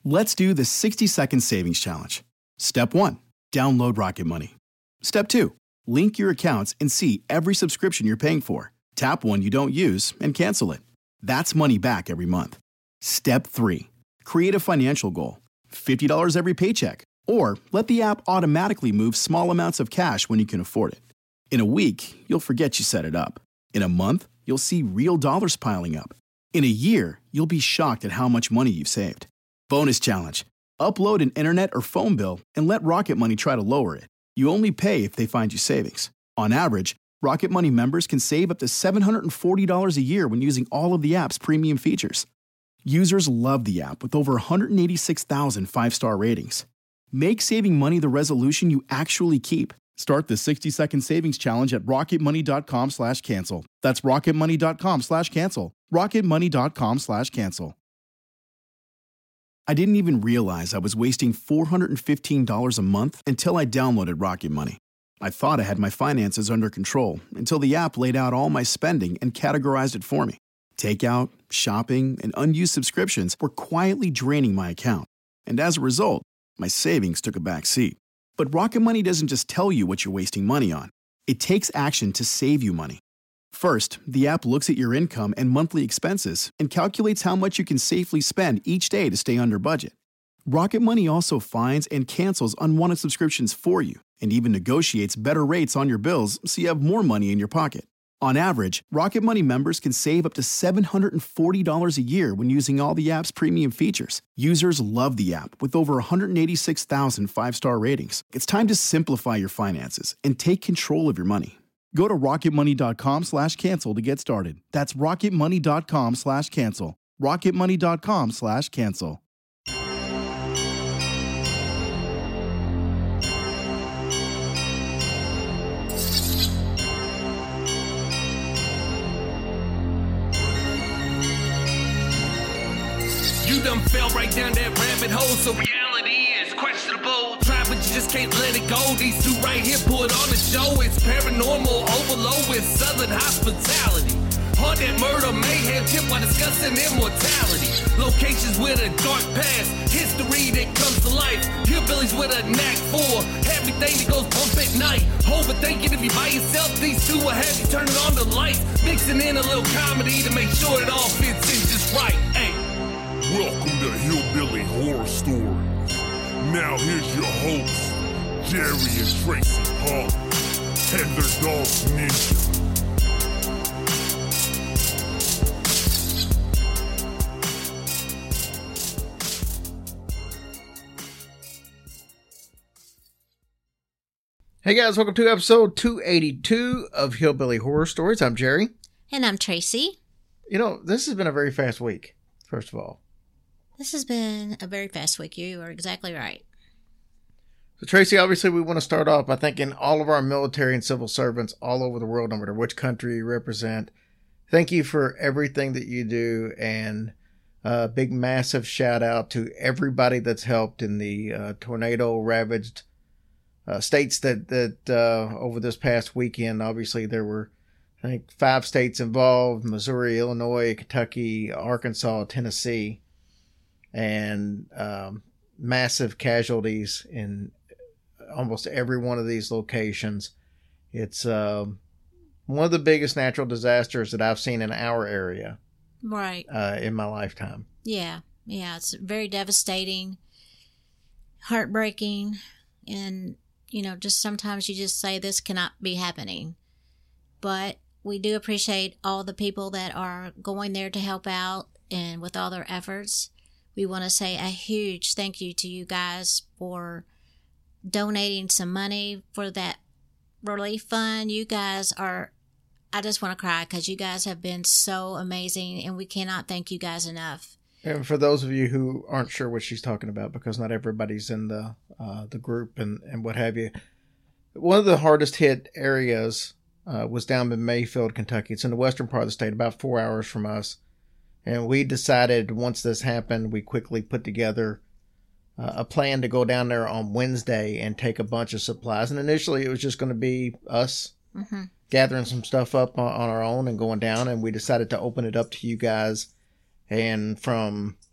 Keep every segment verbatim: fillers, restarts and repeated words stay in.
Let's do the sixty second savings challenge. Step one, download Rocket Money. Step two, link your accounts and see every subscription you're paying for. Tap one you don't use and cancel it. That's money back every month. Step three, create a financial goal. fifty dollars every paycheck. Or let the app automatically move small amounts of cash when you can afford it. In a week, you'll forget you set it up. In a month, you'll see real dollars piling up. In a year, you'll be shocked at how much money you've saved. Bonus challenge. Upload an internet or phone bill and let Rocket Money try to lower it. You only pay if they find you savings. On average, Rocket Money members can save up to seven hundred forty dollars a year when using all of the app's premium features. Users love the app with over one hundred eighty-six thousand five-star ratings. Make saving money the resolution you actually keep. Start the sixty second savings challenge at rocketmoney.com slash cancel. That's rocketmoney.com slash cancel. rocketmoney.com slash cancel. I didn't even realize I was wasting four hundred fifteen dollars a month until I downloaded Rocket Money. I thought I had my finances under control until the app laid out all my spending and categorized it for me. Takeout, shopping, and unused subscriptions were quietly draining my account. And as a result, my savings took a back seat. But Rocket Money doesn't just tell you what you're wasting money on. It takes action to save you money. First, the app looks at your income and monthly expenses and calculates how much you can safely spend each day to stay under budget. Rocket Money also finds and cancels unwanted subscriptions for you and even negotiates better rates on your bills so you have more money in your pocket. On average, Rocket Money members can save up to seven hundred forty dollars a year when using all the app's premium features. Users love the app with over one hundred eighty-six thousand five-star ratings. It's time to simplify your finances and take control of your money. Go to rocketmoney.com slash cancel to get started. That's rocketmoney.com slash cancel. rocketmoney.com slash cancel. You done fell right down that rabbit hole, so reality is questionable. Try, but you just can't let it go. These two right here put on a show. It's paranormal overload with southern hospitality. Haunted murder, mayhem, tip while discussing immortality. Locations with a dark past, history that comes to life. Hillbillies with a knack for everything that goes bump at night. Overthinking if you by yourself, these two will have you turning on the lights. Mixing in a little comedy to make sure it all fits in just right. Hey. Welcome to Hillbilly Horror Stories. Now here's your hosts, Jerry and Tracy Hall, and their dog Ninja. Hey guys, welcome to episode two eighty-two of Hillbilly Horror Stories. I'm Jerry. And I'm Tracy. You know, this has been a very fast week, first of all. This has been a very fast week. You are exactly right. So, Tracy, obviously we want to start off by thanking all of our military and civil servants all over the world, no matter which country you represent. Thank you for everything that you do, and a big, massive shout out to everybody that's helped in the uh, tornado-ravaged uh, states that, that uh, over this past weekend. Obviously, there were, I think, five states involved: Missouri, Illinois, Kentucky, Arkansas, Tennessee. And um, massive casualties in almost every one of these locations. It's uh, one of the biggest natural disasters that I've seen in our area. Right. Uh, in my lifetime. Yeah. Yeah. It's very devastating, heartbreaking. And, you know, just sometimes you just say this cannot be happening. But we do appreciate all the people that are going there to help out and with all their efforts. We want to say a huge thank you to you guys for donating some money for that relief fund. You guys are, I just want to cry because you guys have been so amazing, and we cannot thank you guys enough. And for those of you who aren't sure what she's talking about, because not everybody's in the uh, the group and, and what have you, one of the hardest hit areas uh, was down in Mayfield, Kentucky. It's in the western part of the state, about four hours from us. And we decided once this happened, we quickly put together uh, a plan to go down there on Wednesday and take a bunch of supplies. And initially it was just going to be us mm-hmm. gathering some stuff up on, on our own and going down. And we decided to open it up to you guys. And from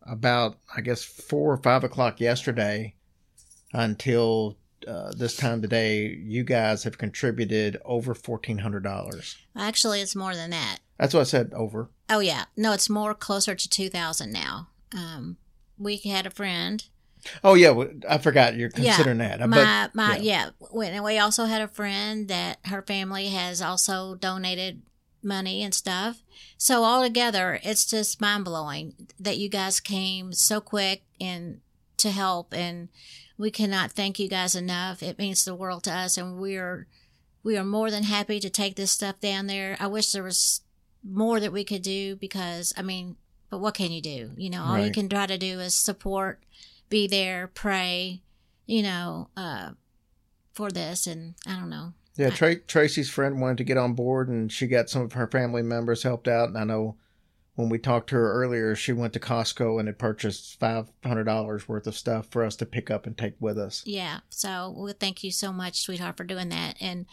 about, I guess, four or five o'clock yesterday until uh, this time today, you guys have contributed over fourteen hundred dollars. Actually, it's more than that. That's what I said, over. Oh, yeah. No, it's more closer to two thousand now. Um, we had a friend. Oh, yeah. I forgot you're considering yeah, that. My, but, my, yeah. yeah. And we also had a friend that her family has also donated money and stuff. So altogether, it's just mind blowing that you guys came so quick and to help, and we cannot thank you guys enough. It means the world to us, and we are we are more than happy to take this stuff down there. I wish there was more that we could do because I mean, but what can you do? You know, all Right. you can try to do is support, be there, pray, you know, uh, for this, and I don't know. Yeah, Tra- Tracy's friend wanted to get on board, and she got some of her family members helped out. And I know when we talked to her earlier, she went to Costco and had purchased five hundred dollars worth of stuff for us to pick up and take with us. Yeah. So well, thank you so much, sweetheart, for doing that. And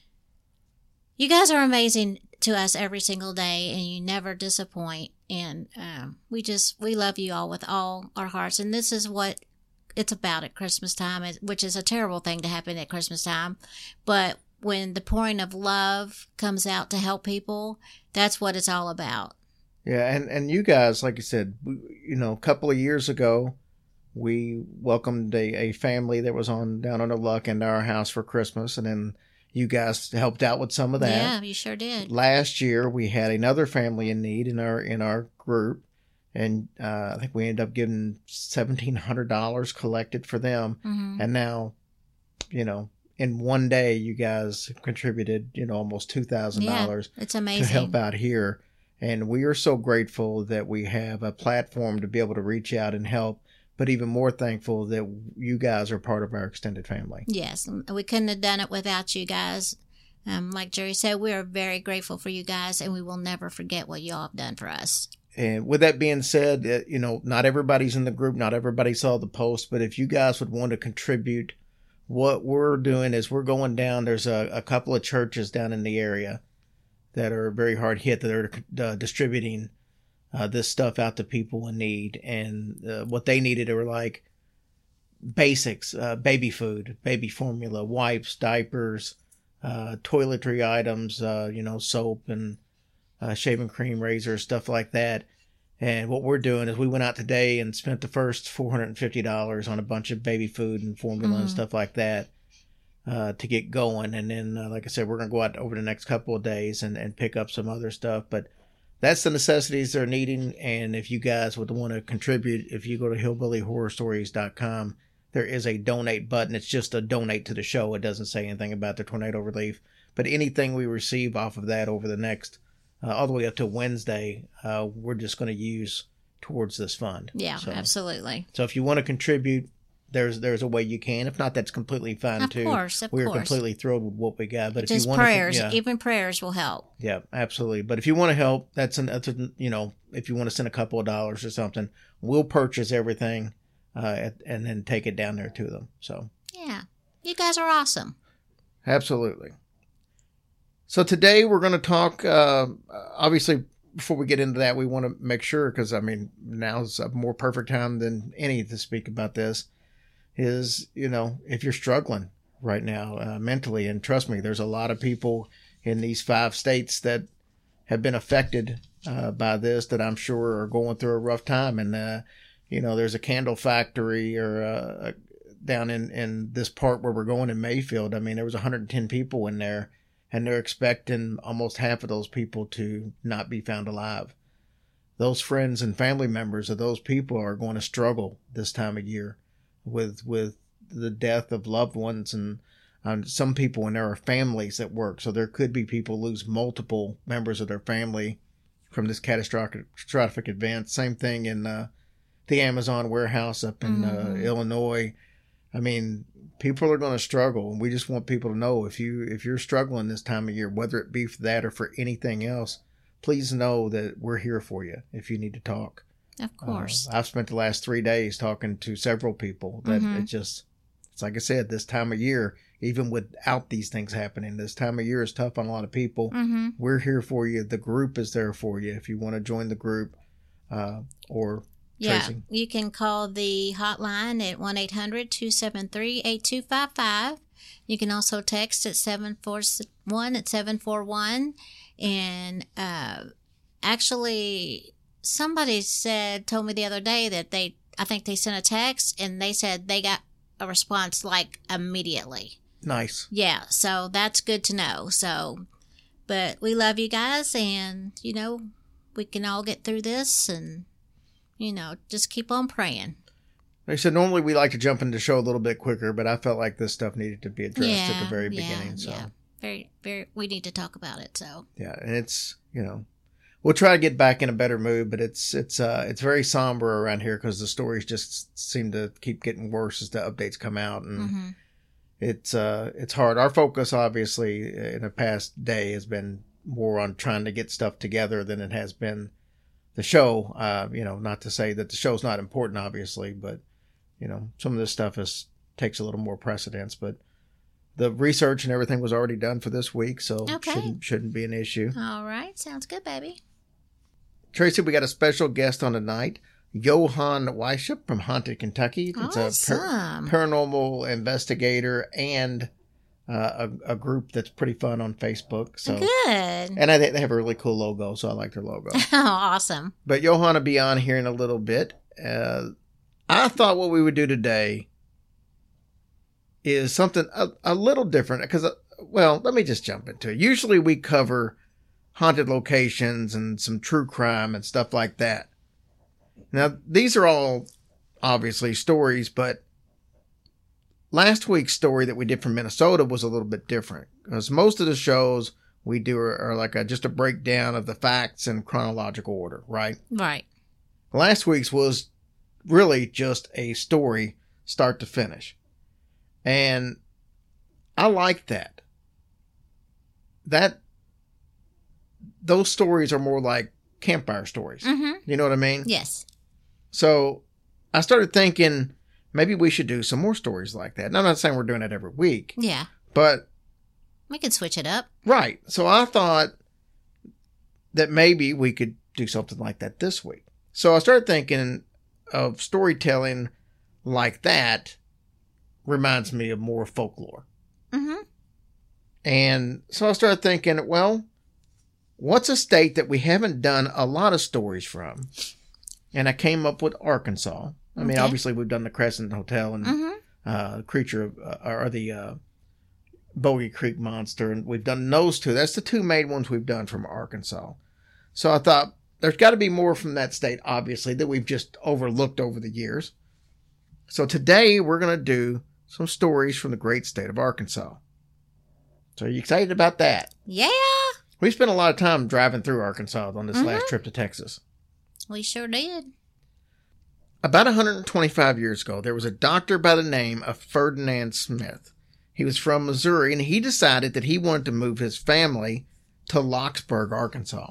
you guys are amazing to us every single day, and you never disappoint. And um, we just, we love you all with all our hearts. And this is what it's about at Christmas time, which is a terrible thing to happen at Christmas time. But when the pouring of love comes out to help people, that's what it's all about. Yeah, and, and you guys, like I said, we, you know, a couple of years ago, we welcomed a, a family that was on down on the luck into our house for Christmas, and then you guys helped out with some of that. Yeah, you sure did. Last year, we had another family in need in our in our group, and uh, I think we ended up getting seventeen hundred dollars collected for them. Mm-hmm. And now, you know, in one day, you guys contributed, you know, almost two thousand dollars yeah, it's to amazing. help out here. And we are so grateful that we have a platform to be able to reach out and help, but even more thankful that you guys are part of our extended family. Yes, we couldn't have done it without you guys. Um, like Jerry said, we are very grateful for you guys, and we will never forget what you all have done for us. And with that being said, uh, you know, not everybody's in the group, not everybody saw the post, but if you guys would want to contribute, what we're doing is we're going down. There's a, a couple of churches down in the area that are very hard hit that are uh, distributing uh, this stuff out to people in need. And uh, what they needed were like basics, uh, baby food, baby formula, wipes, diapers, uh, toiletry items, uh, you know, soap and uh, shaving cream, razors, stuff like that. And what we're doing is we went out today and spent the first four hundred fifty dollars on a bunch of baby food and formula Mm-hmm. and stuff like that. Uh, to get going. And then, uh, like I said, we're going to go out over the next couple of days and, and pick up some other stuff. But that's the necessities they're needing. And if you guys would want to contribute, if you go to hillbilly horror stories dot com, there is a donate button. It's just a donate to the show. It doesn't say anything about the tornado relief. But anything we receive off of that over the next, uh, all the way up to Wednesday, uh, we're just going to use towards this fund. Yeah, so, absolutely. So if you want to contribute, There's there's a way you can. If not, that's completely fine Of too. course, of We're course. completely thrilled with what we got. But if Just you want prayers, to, yeah, even prayers will help. yeah, absolutely. But if you want to help, that's an that's a, you know, if you want to send a couple of dollars or something, we'll purchase everything, uh, and then take it down there to them. So Yeah, you guys are awesome. absolutely. So today we're going to talk. Uh, obviously, before we get into that, we want to make sure, because I mean, now's a more perfect time than any to speak about this. Is, you know, if you're struggling right now uh, mentally, and trust me, there's a lot of people in these five states that have been affected uh, by this that I'm sure are going through a rough time. And, uh, you know, there's a candle factory or uh, down in, in this part where we're going in Mayfield. I mean, there was one hundred ten people in there, and they're expecting almost half of those people to not be found alive. Those friends and family members of those people are going to struggle this time of year with with the death of loved ones, and um, some people, and there are families that work, so there could be people lose multiple members of their family from this catastrophic, catastrophic event. Same thing in uh, the Amazon warehouse up in Mm-hmm. uh, Illinois. I mean, people are going to struggle, and we just want people to know, if you if you're struggling this time of year, whether it be for that or for anything else, please know that we're here for you if you need to talk. Of course. Uh, I've spent the last three days talking to several people that Mhm. it just, it's like I said, this time of year, even without these things happening, this time of year is tough on a lot of people. Mm-hmm. We're here for you. The group is there for you if you want to join the group, uh, or Yeah, Tracy? you can call the hotline at one eight hundred two seven three eight two five five. You can also text at seven four one at seven four one. And uh, actually, somebody said, told me the other day that they, I think they sent a text and they said they got a response like immediately. Nice. Yeah, so that's good to know. So, but we love you guys, and, you know, we can all get through this, and, you know, just keep on praying. Like I said, normally we like to jump into the show a little bit quicker, but I felt like this stuff needed to be addressed yeah, at the very yeah, beginning. So yeah, very, very. We need to talk about it. So yeah, and it's, you know, we'll try to get back in a better mood, but it's it's uh it's very somber around here because the stories just seem to keep getting worse as the updates come out, and mm-hmm. it's uh it's hard. Our focus, obviously, in the past day has been more on trying to get stuff together than it has been the show. Uh, you know, not to say that the show's not important, obviously, but you know, some of this stuff is takes a little more precedence. But the research and everything was already done for this week, so Okay. shouldn't shouldn't be an issue. All right, sounds good, baby. Tracy, we got a special guest on tonight, Johan Weishaupt from Haunted Kentucky. It's Awesome. a par- paranormal investigator and uh, a, a group that's pretty fun on Facebook. So, Good. and I, they have a really cool logo, so I like their logo. Awesome. But Johan will be on here in a little bit. Uh, I thought what we would do today is something a, a little different because, uh, well, let me just jump into it. Usually we cover haunted locations and some true crime and stuff like that. Now, these are all obviously stories, but last week's story that we did from Minnesota was a little bit different because most of the shows we do are, are like a, just a breakdown of the facts in chronological order, right? Right. Last week's was really just a story start to finish. And I like that. That those stories are more like campfire stories. Mm-hmm. You know what I mean? Yes. So I started thinking maybe we should do some more stories like that. And I'm not saying we're doing it every week, Yeah. but We can switch it up. right. So I thought that maybe we could do something like that this week. So I started thinking of storytelling like that reminds me of more folklore. Mm-hmm. And so I started thinking, well, what's a state that we haven't done a lot of stories from? And I came up with Arkansas. I mean, Okay. obviously we've done the Crescent Hotel and Mm-hmm. uh, Creature of, uh, or the uh, Bogey Creek Monster, and we've done those two. That's the two main ones we've done from Arkansas. So I thought there's got to be more from that state, obviously, that we've just overlooked over the years. So today we're going to do some stories from the great state of Arkansas. So are you excited about that? Yeah. We spent a lot of time driving through Arkansas on this Mhm. last trip to Texas. We sure did. About one hundred twenty-five years ago, there was a doctor by the name of Ferdinand Smith. He was from Missouri, and he decided that he wanted to move his family to Locksburg, Arkansas.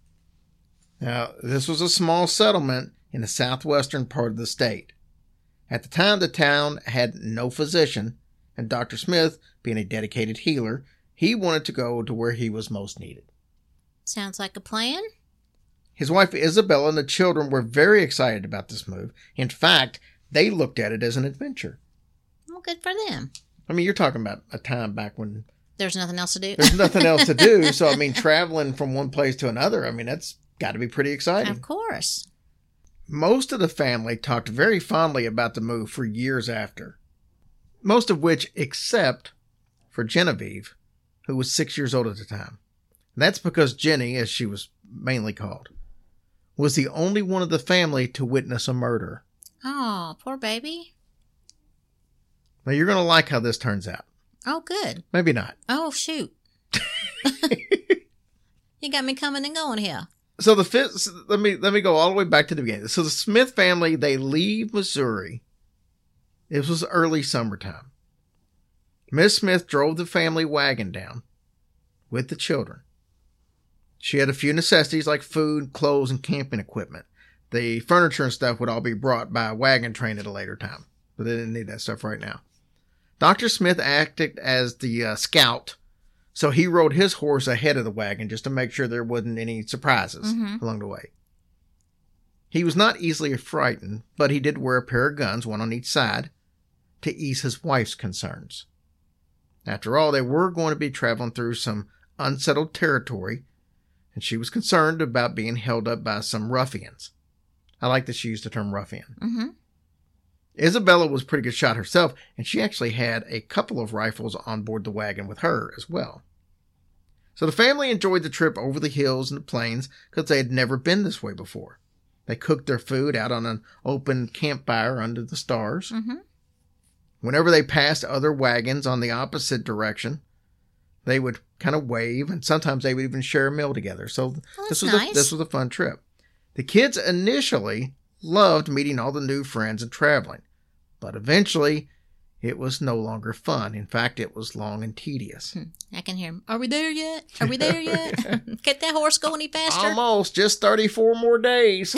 Now, this was a small settlement in the southwestern part of the state. At the time, the town had no physician, and Doctor Smith, being a dedicated healer, he wanted to go to where he was most needed. Sounds like a plan. His wife Isabella and the children were very excited about this move. In fact, they looked at it as an adventure. Well, good for them. I mean, you're talking about a time back when There's nothing else to do. there's nothing else to do. So, I mean, traveling from one place to another, I mean, that's got to be pretty exciting. Of course. Most of the family talked very fondly about the move for years after. Most of which, except for Genevieve, who was six years old at the time. And that's because Jenny, as she was mainly called, was the only one of the family to witness a murder. Oh, poor baby. Now, you're going to like how this turns out. Oh, good. Maybe not. Oh, shoot. You got me coming and going here. So the fifth, let me let me go all the way back to the beginning. So the Smith family, they leave Missouri. It was early summertime. Miss Smith drove the family wagon down with the children. She had a few necessities like food, clothes, and camping equipment. The furniture and stuff would all be brought by a wagon train at a later time, but they didn't need that stuff right now. Doctor Smith acted as the uh, scout, so he rode his horse ahead of the wagon just to make sure there wasn't any surprises Mhm. along the way. He was not easily frightened, but he did wear a pair of guns, one on each side, to ease his wife's concerns. After all, they were going to be traveling through some unsettled territory, and she was concerned about being held up by some ruffians. I like that she used the term ruffian. Mm-hmm. Isabella was a pretty good shot herself, and she actually had a couple of rifles on board the wagon with her as well. So the family enjoyed the trip over the hills and the plains because they had never been this way before. They cooked their food out on an open campfire under the stars. Mm-hmm. Whenever they passed other wagons on the opposite direction, they would kind of wave, and sometimes they would even share a meal together. So well, this was nice. a, this was a fun trip. The kids initially loved meeting all the new friends and traveling, but eventually it was no longer fun. In fact, it was long and tedious. Hmm. I can hear him. Are we there yet? Are we there yet? Get that horse go any faster? Almost. Just thirty-four more days.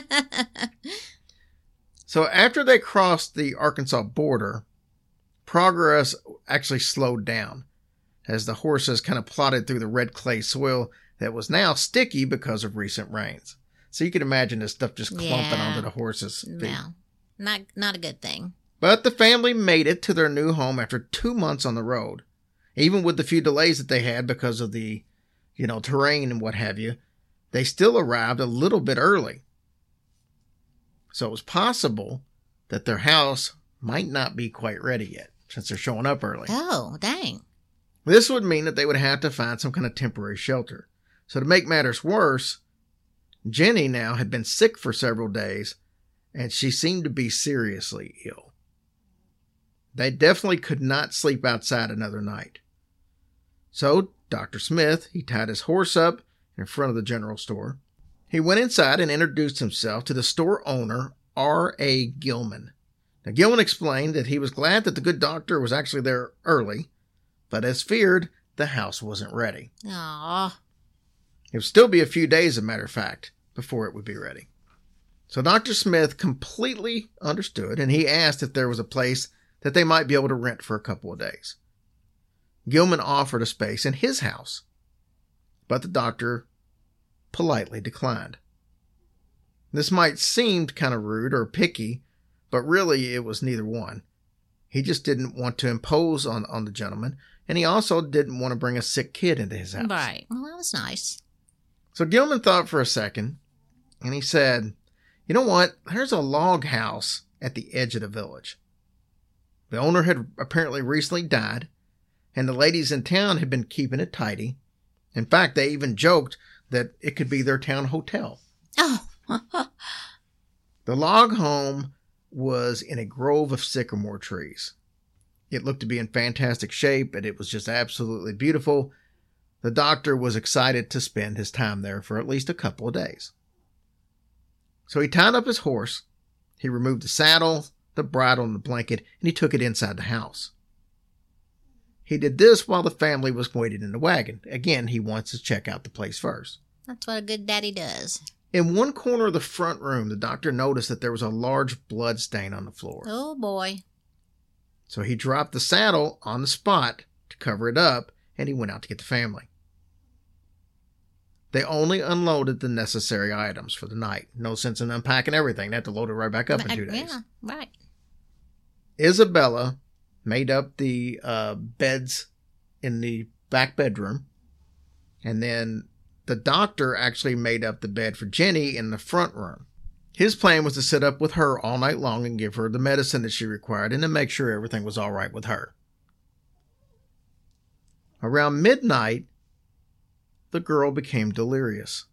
So after they crossed the Arkansas border, progress actually slowed down as the horses kind of plodded through the red clay soil that was now sticky because of recent rains. So you can imagine this stuff just clumping Yeah. onto the horses' feet. No, not, not a good thing. But the family made it to their new home after two months on the road. Even with the few delays that they had because of the, you know, terrain and what have you, they still arrived a little bit early. So it was possible that their house might not be quite ready yet, since they're showing up early. Oh, dang. This would mean that they would have to find some kind of temporary shelter. So to make matters worse, Jenny now had been sick for several days, and she seemed to be seriously ill. They definitely could not sleep outside another night. So Doctor Smith, he tied his horse up in front of the general store. He went inside and introduced himself to the store owner, R A Gilman. Now, Gilman explained that he was glad that the good doctor was actually there early, but as feared, the house wasn't ready. Aw. It would still be a few days, as a matter of fact, before it would be ready. So Doctor Smith completely understood, and he asked if there was a place that they might be able to rent for a couple of days. Gilman offered a space in his house, but the doctor politely declined. This might seem kind of rude or picky, but really it was neither one. He just didn't want to impose on, on the gentleman, and he also didn't want to bring a sick kid into his house. Right. Well, that was nice. So Gilman thought for a second, and he said, you know what? There's a log house at the edge of the village. The owner had apparently recently died, and the ladies in town had been keeping it tidy. In fact, they even joked that it could be their town hotel. Oh. The log home was in a grove of sycamore trees. It looked to be in fantastic shape, and it was just absolutely beautiful. The doctor was excited to spend his time there for at least a couple of days. So he tied up his horse, he removed the saddle, the bridle, and the blanket, and he took it inside the house. He did this while the family was waiting in the wagon. Again, he wants to check out the place first. That's what a good daddy does. In one corner of the front room, the doctor noticed that there was a large blood stain on the floor. Oh, boy. So he dropped the saddle on the spot to cover it up, and he went out to get the family. They only unloaded the necessary items for the night. No sense in unpacking everything. They had to load it right back up in two days. Yeah, right. Isabella made up the uh, beds in the back bedroom, and then the doctor actually made up the bed for Jenny in the front room. His plan was to sit up with her all night long and give her the medicine that she required and to make sure everything was all right with her. Around midnight, the girl became delirious.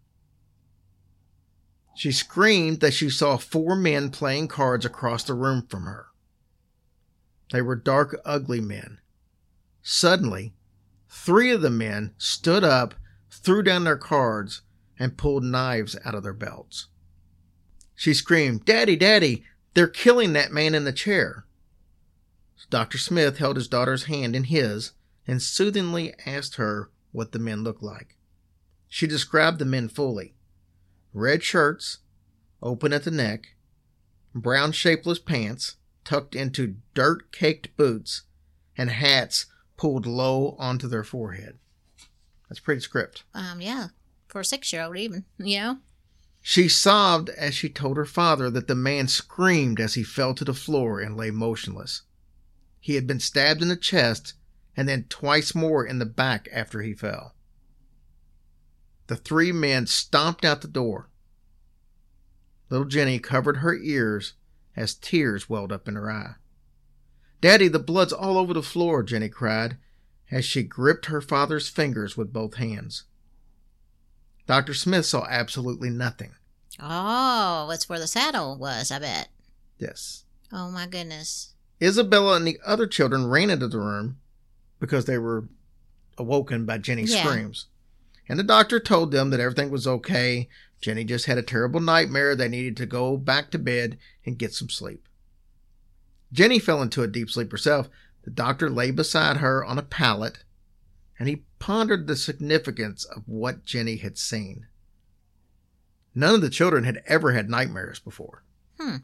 She screamed that she saw four men playing cards across the room from her. They were dark, ugly men. Suddenly, three of the men stood up, threw down their cards, and pulled knives out of their belts. She screamed, "Daddy, Daddy, they're killing that man in the chair." So Doctor Smith held his daughter's hand in his and soothingly asked her what the men looked like. She described the men fully. Red shirts, open at the neck, brown shapeless pants tucked into dirt-caked boots, and hats pulled low onto their forehead. That's pretty script. Um, yeah. For a six-year-old even, you know? She sobbed as she told her father that the man screamed as he fell to the floor and lay motionless. He had been stabbed in the chest and then twice more in the back after he fell. The three men stomped out the door. Little Jenny covered her ears as tears welled up in her eye. "Daddy, the blood's all over the floor," Jenny cried as she gripped her father's fingers with both hands. Doctor Smith saw absolutely nothing. Oh, it's where the saddle was, I bet. Yes. Oh, my goodness. Isabella and the other children ran into the room because they were awoken by Jenny's Yeah. screams. And the doctor told them that everything was okay. Jenny just had a terrible nightmare. They needed to go back to bed and get some sleep. Jenny fell into a deep sleep herself. The doctor lay beside her on a pallet, and he pondered the significance of what Jenny had seen. None of the children had ever had nightmares before. Hmm.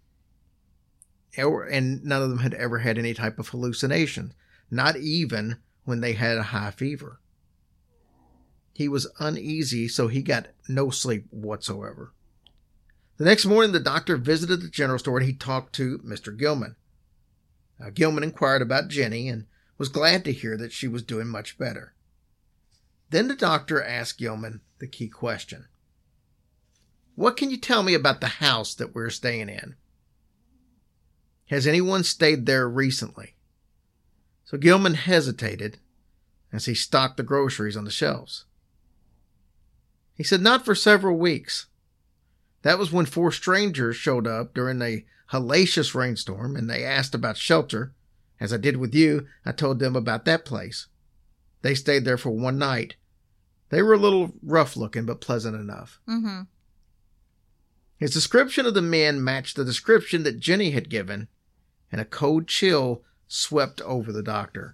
And none of them had ever had any type of hallucination, not even when they had a high fever. He was uneasy, so he got no sleep whatsoever. The next morning, the doctor visited the general store and he talked to Mister Gilman. Uh, Gilman inquired about Jenny and was glad to hear that she was doing much better. Then the doctor asked Gilman the key question. "What can you tell me about the house that we're staying in? Has anyone stayed there recently?" So Gilman hesitated as he stocked the groceries on the shelves. He said, "Not for several weeks. That was when four strangers showed up during a hellacious rainstorm and they asked about shelter. As I did with you, I told them about that place. They stayed there for one night. They were a little rough looking, but pleasant enough." Mm-hmm. His description of the men matched the description that Jenny had given, and a cold chill swept over the doctor.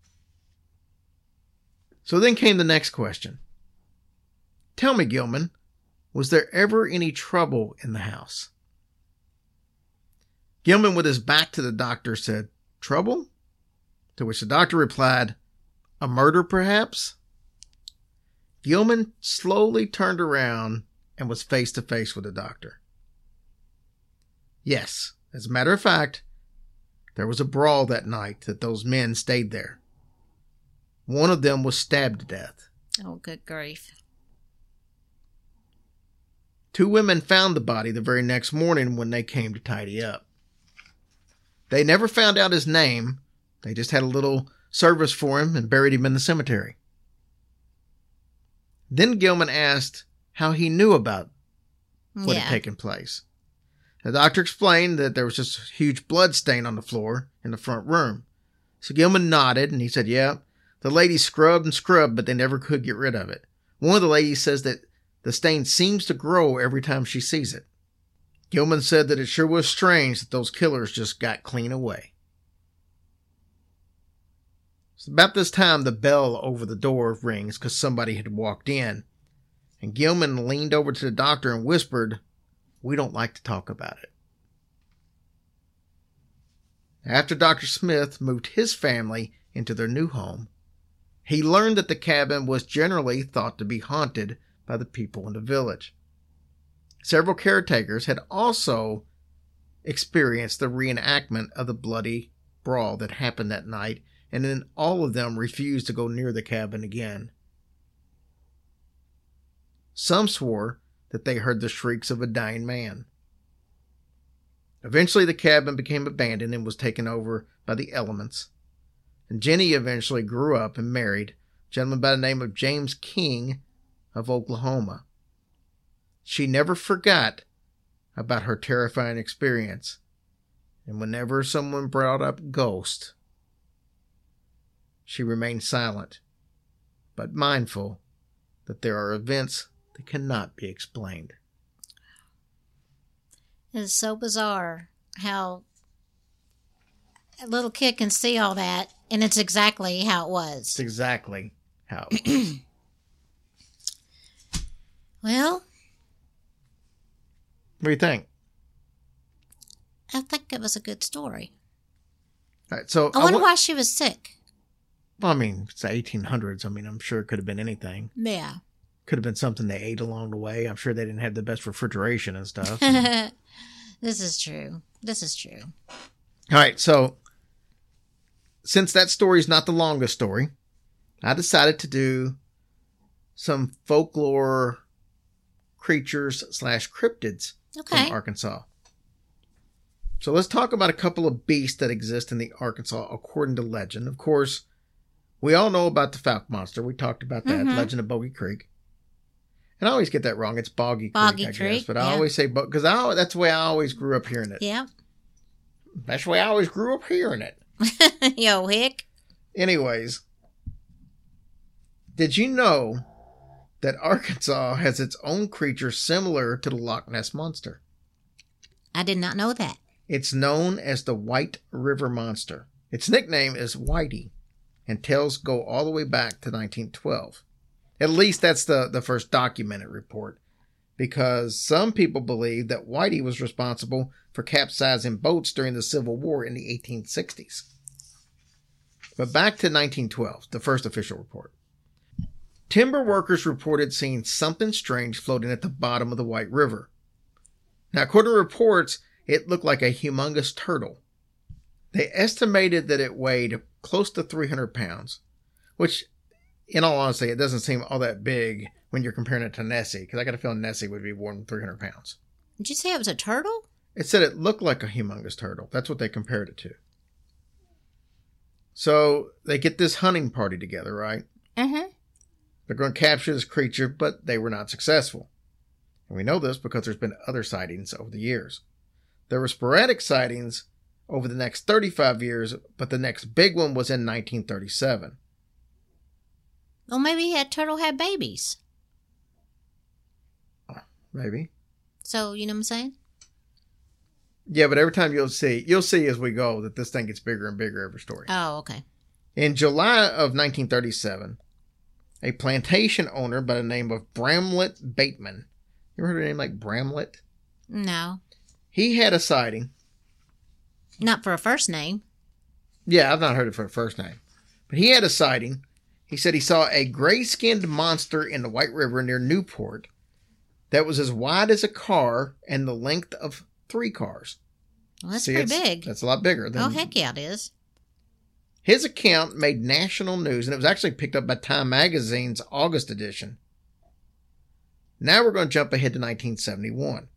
So then came the next question. "Tell me, Gilman, was there ever any trouble in the house?" Gilman, with his back to the doctor, said, "Trouble?" To which the doctor replied, "A murder, perhaps?" Gilman slowly turned around and was face to face with the doctor. Yes, as a matter of fact, there was a brawl that night that those men stayed there. One of them was stabbed to death. Oh, good grief. Two women found the body the very next morning when they came to tidy up. They never found out his name. They just had a little service for him and buried him in the cemetery. Then Gilman asked how he knew about what Yeah. had taken place. The doctor explained that there was just a huge blood stain on the floor in the front room. So Gilman nodded and he said, "Yeah, the lady scrubbed and scrubbed, but they never could get rid of it. One of the ladies says that the stain seems to grow every time she sees it." Gilman said that it sure was strange that those killers just got clean away. So about this time, the bell over the door rings because somebody had walked in. And Gilman leaned over to the doctor and whispered, "We don't like to talk about it." After Doctor Smith moved his family into their new home, he learned that the cabin was generally thought to be haunted by the people in the village. Several caretakers had also experienced the reenactment of the bloody brawl that happened that night, and then all of them refused to go near the cabin again. Some swore that they heard the shrieks of a dying man. Eventually, the cabin became abandoned and was taken over by the elements. And Jenny eventually grew up and married a gentleman by the name of James King of Oklahoma. She never forgot about her terrifying experience. And whenever someone brought up ghosts, she remained silent, but mindful that there are events that cannot be explained. It's so bizarre how a little kid can see all that, and it's exactly how it was. It's exactly how it was. Well, What do you think? I think it was a good story. All right, so I wonder wa- why she was sick. Well, I mean, it's the eighteen hundreds. I mean, I'm sure it could have been anything. Yeah. Could have been something they ate along the way. I'm sure they didn't have the best refrigeration and stuff. This is true. This is true. All right, so since that story is not the longest story, I decided to do some folklore creatures slash cryptids Okay. from Arkansas. So let's talk about a couple of beasts that exist in the Arkansas according to legend. Of course, we all know about the Fouke Monster. We talked about that, Mhm. Legend of Boggy Creek. And I always get that wrong. It's Boggy, Boggy Creek, I Creek, guess. But I yeah. always say, because I, that's the way I always grew up hearing it. Yep. That's the way I always grew up hearing it. Yo, hick. Anyways, did you know that Arkansas has its own creature similar to the Loch Ness Monster? I did not know that. It's known as the White River Monster. Its nickname is Whitey, and tales go all the way back to nineteen twelve. At least that's the, the first documented report, because some people believe that Whitey was responsible for capsizing boats during the Civil War in the eighteen sixties. But back to nineteen twelve, the first official report. Timber workers reported seeing something strange floating at the bottom of the White River. Now, according to reports, it looked like a humongous turtle. They estimated that it weighed close to three hundred pounds, which, in all honesty, it doesn't seem all that big when you're comparing it to Nessie, because I got a feeling Nessie would be more than three hundred pounds. Did you say it was a turtle? It said it looked like a humongous turtle. That's what they compared it to. So they get this hunting party together, right? Mm-hmm. They're going to capture this creature, but they were not successful. And we know this because there's been other sightings over the years. There were sporadic sightings over the next thirty-five years, but the next big one was in nineteen thirty-seven. Well, maybe that turtle had babies. Maybe. So, you know what I'm saying? Yeah, but every time you'll see, you'll see as we go that this thing gets bigger and bigger every story. Oh, okay. In July of nineteen thirty-seven, a plantation owner by the name of Bramlett Bateman, you ever heard of a name like Bramlett? No. He had a sighting. Not for a first name. Yeah, I've not heard it for a first name. But he had a sighting. He said he saw a gray-skinned monster in the White River near Newport that was as wide as a car and the length of three cars. Well, that's See, pretty it's- big. That's a lot bigger. Than Oh, heck yeah, it is. His account made national news, and it was actually picked up by Time Magazine's August edition. Now we're going to jump ahead to nineteen seventy-one.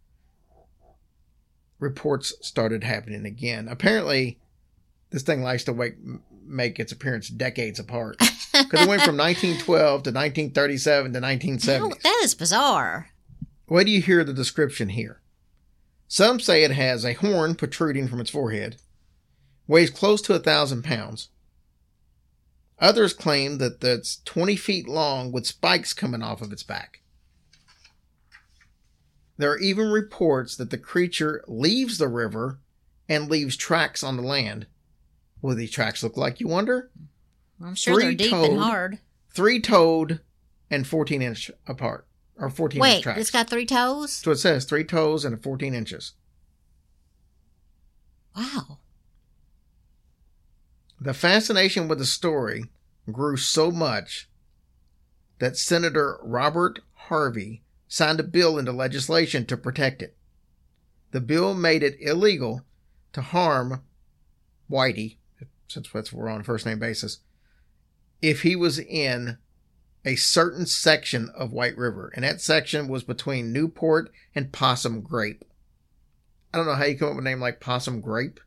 Reports started happening again. Apparently, this thing likes to wake, make its appearance decades apart. Because it went from nineteen twelve to nineteen thirty-seven to nineteen seventy. Oh, that is bizarre. What do you hear the description here? Some say it has a horn protruding from its forehead, weighs close to a thousand pounds. Others claim that it's twenty feet long with spikes coming off of its back. There are even reports that the creature leaves the river and leaves tracks on the land. What do these tracks look like, you wonder? I'm sure they're deep Three-toed. and hard. Three-toed and fourteen inch apart. Or fourteen inch Wait, tracks. it's got three toes? So it says three toes and fourteen inches. Wow. The fascination with the story grew so much that Senator Robert Harvey signed a bill into legislation to protect it. The bill made it illegal to harm Whitey, since we're on a first name basis, if he was in a certain section of White River. And that section was between Newport and Possum Grape. I don't know how you come up with a name like Possum Grape.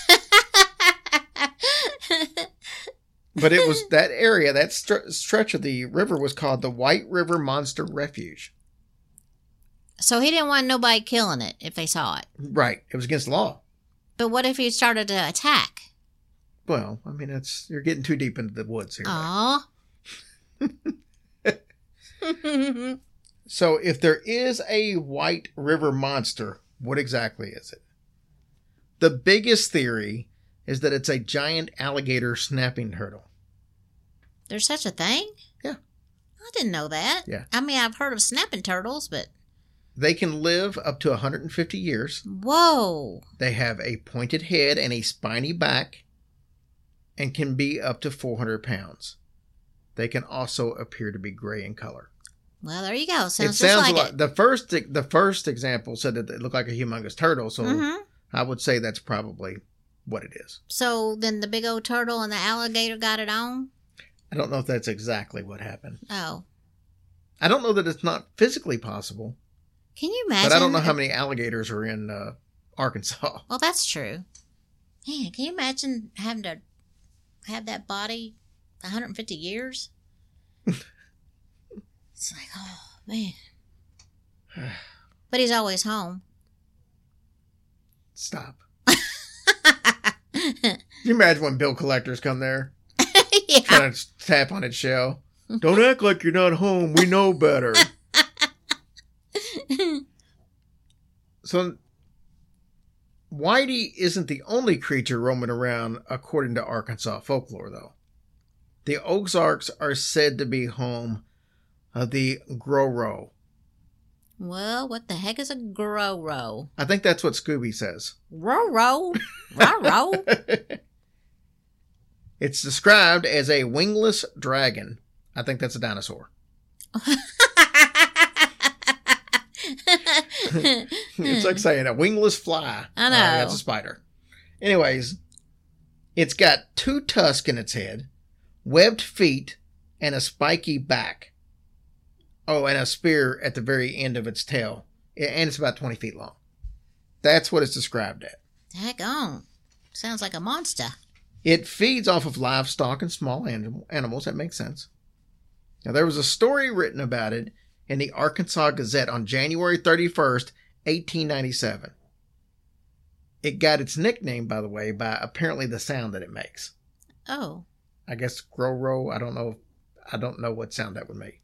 But it was that area, that str- stretch of the river was called the White River Monster Refuge. So he didn't want nobody killing it if they saw it. Right. It was against the law. But what if he started to attack? Well, I mean, it's you're getting too deep into the woods here. Aw. So if there is a White River Monster, what exactly is it? The biggest theory is that it's a giant alligator snapping turtle. There's such a thing? Yeah. I didn't know that. Yeah. I mean, I've heard of snapping turtles, but... They can live up to one hundred fifty years. Whoa. They have a pointed head and a spiny back and can be up to four hundred pounds. They can also appear to be gray in color. Well, there you go. Sounds it just sounds like like it. the first the first example said that it looked like a humongous turtle, so Mm-hmm. I would say that's probably what it is. So then the big old turtle and the alligator got it on? I don't know if that's exactly what happened. Oh. I don't know that it's not physically possible, Can you imagine? but I don't know how many alligators are in uh, Arkansas. Well, that's true. Man, can you imagine having to have that body one hundred fifty years? It's like, oh, man. But he's always home. Stop. Can you imagine when bill collectors come there? Yeah. Trying to tap on its shell. Don't act like you're not home. We know better. So, Whitey isn't the only creature roaming around according to Arkansas folklore, though. The Ozarks are said to be home of the Gro-Ro. Well, what the heck is a Gro-Ro? I think that's what Scooby says. Ro-Ro? Ro-Ro? It's described as a wingless dragon. I think that's a dinosaur. It's like saying a wingless fly. I know. Uh, that's a spider. Anyways, it's got two tusks in its head, webbed feet, and a spiky back. Oh, and a spear at the very end of its tail. And it's about twenty feet long. That's what it's described at. Daggone. Sounds like a monster. It feeds off of livestock and small anim- animals. That makes sense. Now, there was a story written about it in the Arkansas Gazette on January thirty-first, eighteen ninety-seven. It got its nickname, by the way, by apparently the sound that it makes. Oh. I guess Gro-Ro, I don't know. I don't know what sound that would make.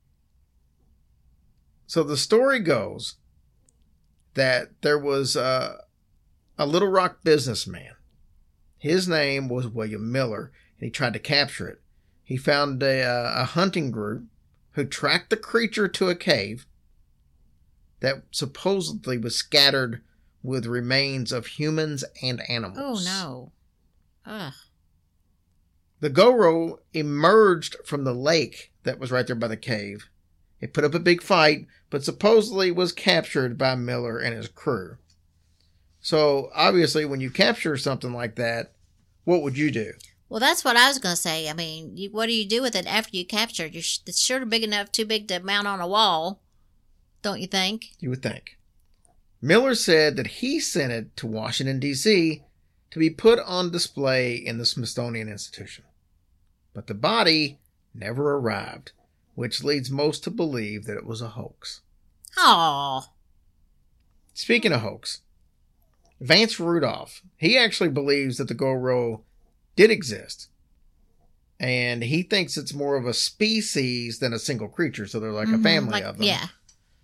So the story goes that there was a, a Little Rock businessman. His name was William Miller, and he tried to capture it. He found a, a hunting group who tracked the creature to a cave that supposedly was scattered with remains of humans and animals. Oh, no. Ugh. The Gro-Ro emerged from the lake that was right there by the cave. It put up a big fight, but supposedly was captured by Miller and his crew. So, obviously, when you capture something like that, what would you do? Well, that's what I was going to say. I mean, you, what do you do with it after you capture it? You're, sh- it's sure big enough, too big to mount on a wall, don't you think? You would think. Miller said that he sent it to Washington, D C to be put on display in the Smithsonian Institution. But the body never arrived, which leads most to believe that it was a hoax. Aw. Speaking of hoax, Vance Rudolph, he actually believes that the Gro-Ro did exist. And he thinks it's more of a species than a single creature, so they're like Mhm, a family like- of them. Yeah.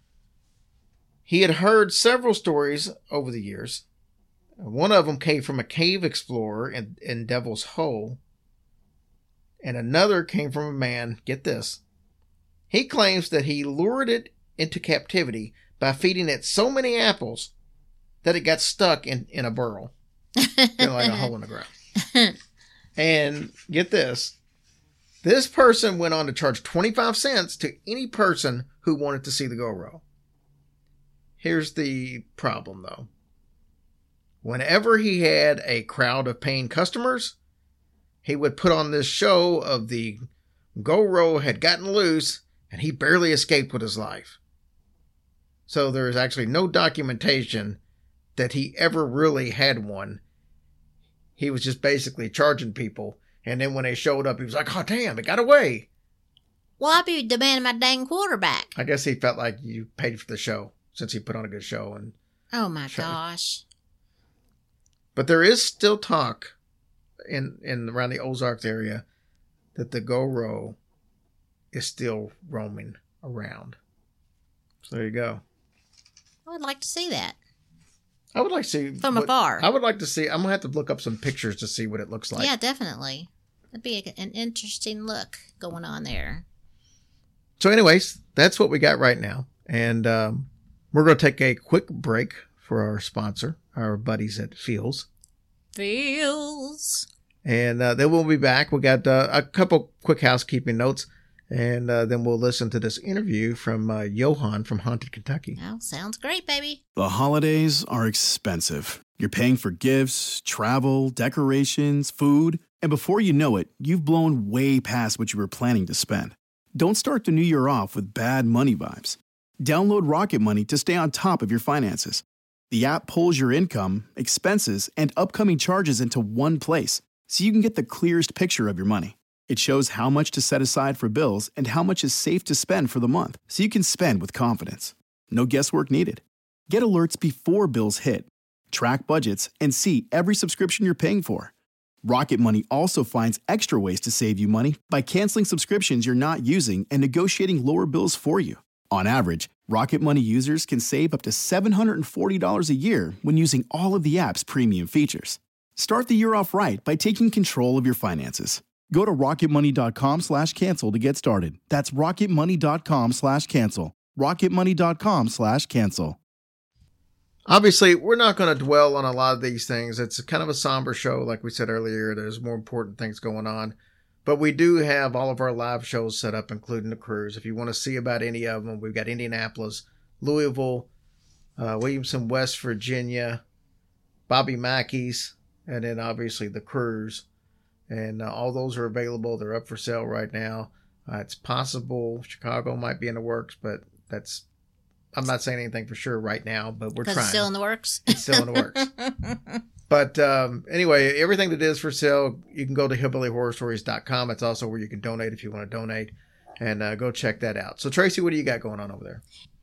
He had heard several stories over the years. One of them came from a cave explorer in, in Devil's Hole. And another came from a man, get this, he claims that he lured it into captivity by feeding it so many apples that it got stuck in, in a burrow. You know, like a hole in the ground. And get this, this person went on to charge twenty-five cents to any person who wanted to see the Gro-Ro. Here's the problem, though. Whenever he had a crowd of paying customers, he would put on this show of the Gro-Ro had gotten loose and he barely escaped with his life. So there is actually no documentation that he ever really had one. He was just basically charging people. And then when they showed up, he was like, oh, damn, it got away. Well, I'd be demanding my dang quarterback. I guess he felt like you paid for the show since he put on a good show. And Oh, my Sure. gosh. But there is still talk in, in around the Ozarks area that the Gro-Ro is still roaming around. So there you go. I would like to see that. I would like to see From what- afar. I would like to see. I'm gonna have to look up some pictures to see what it looks like. Yeah, definitely. That'd be a, an interesting look going on there. So, anyways, that's what we got right now, and um, we're gonna take a quick break for our sponsor, our buddies at Feels, Feels. and uh, then we'll be back. We got uh, a couple quick housekeeping notes. And uh, then we'll listen to this interview from uh, Johan from Haunted Kentucky. Oh, sounds great, baby. The holidays are expensive. You're paying for gifts, travel, decorations, food, and before you know it, you've blown way past what you were planning to spend. Don't start the new year off with bad money vibes. Download Rocket Money to stay on top of your finances. The app pulls your income, expenses, and upcoming charges into one place, so you can get the clearest picture of your money. It shows how much to set aside for bills and how much is safe to spend for the month, so you can spend with confidence. No guesswork needed. Get alerts before bills hit, track budgets, and see every subscription you're paying for. Rocket Money also finds extra ways to save you money by canceling subscriptions you're not using and negotiating lower bills for you. On average, Rocket Money users can save up to seven hundred forty dollars a year when using all of the app's premium features. Start the year off right by taking control of your finances. Go to rocketmoney.com slash cancel to get started. That's rocketmoney.com slash cancel. rocketmoney.com slash cancel. Obviously, we're not going to dwell on a lot of these things. It's kind of a somber show, like we said earlier. There's more important things going on. But we do have all of our live shows set up, including the cruise. If you want to see about any of them, we've got Indianapolis, Louisville, uh, Williamson, West Virginia, Bobby Mackey's, and then obviously the cruise. And uh, all those are available. They're up for sale right now. Uh, it's possible Chicago might be in the works, but that's, I'm not saying anything for sure right now, but we're trying. It's still in the works. It's still in the works. But um, anyway, everything that is for sale, you can go to hillbilly horror stories dot com. It's also where you can donate if you want to donate, and uh, go check that out. So, Tracy, what do you got going on over there?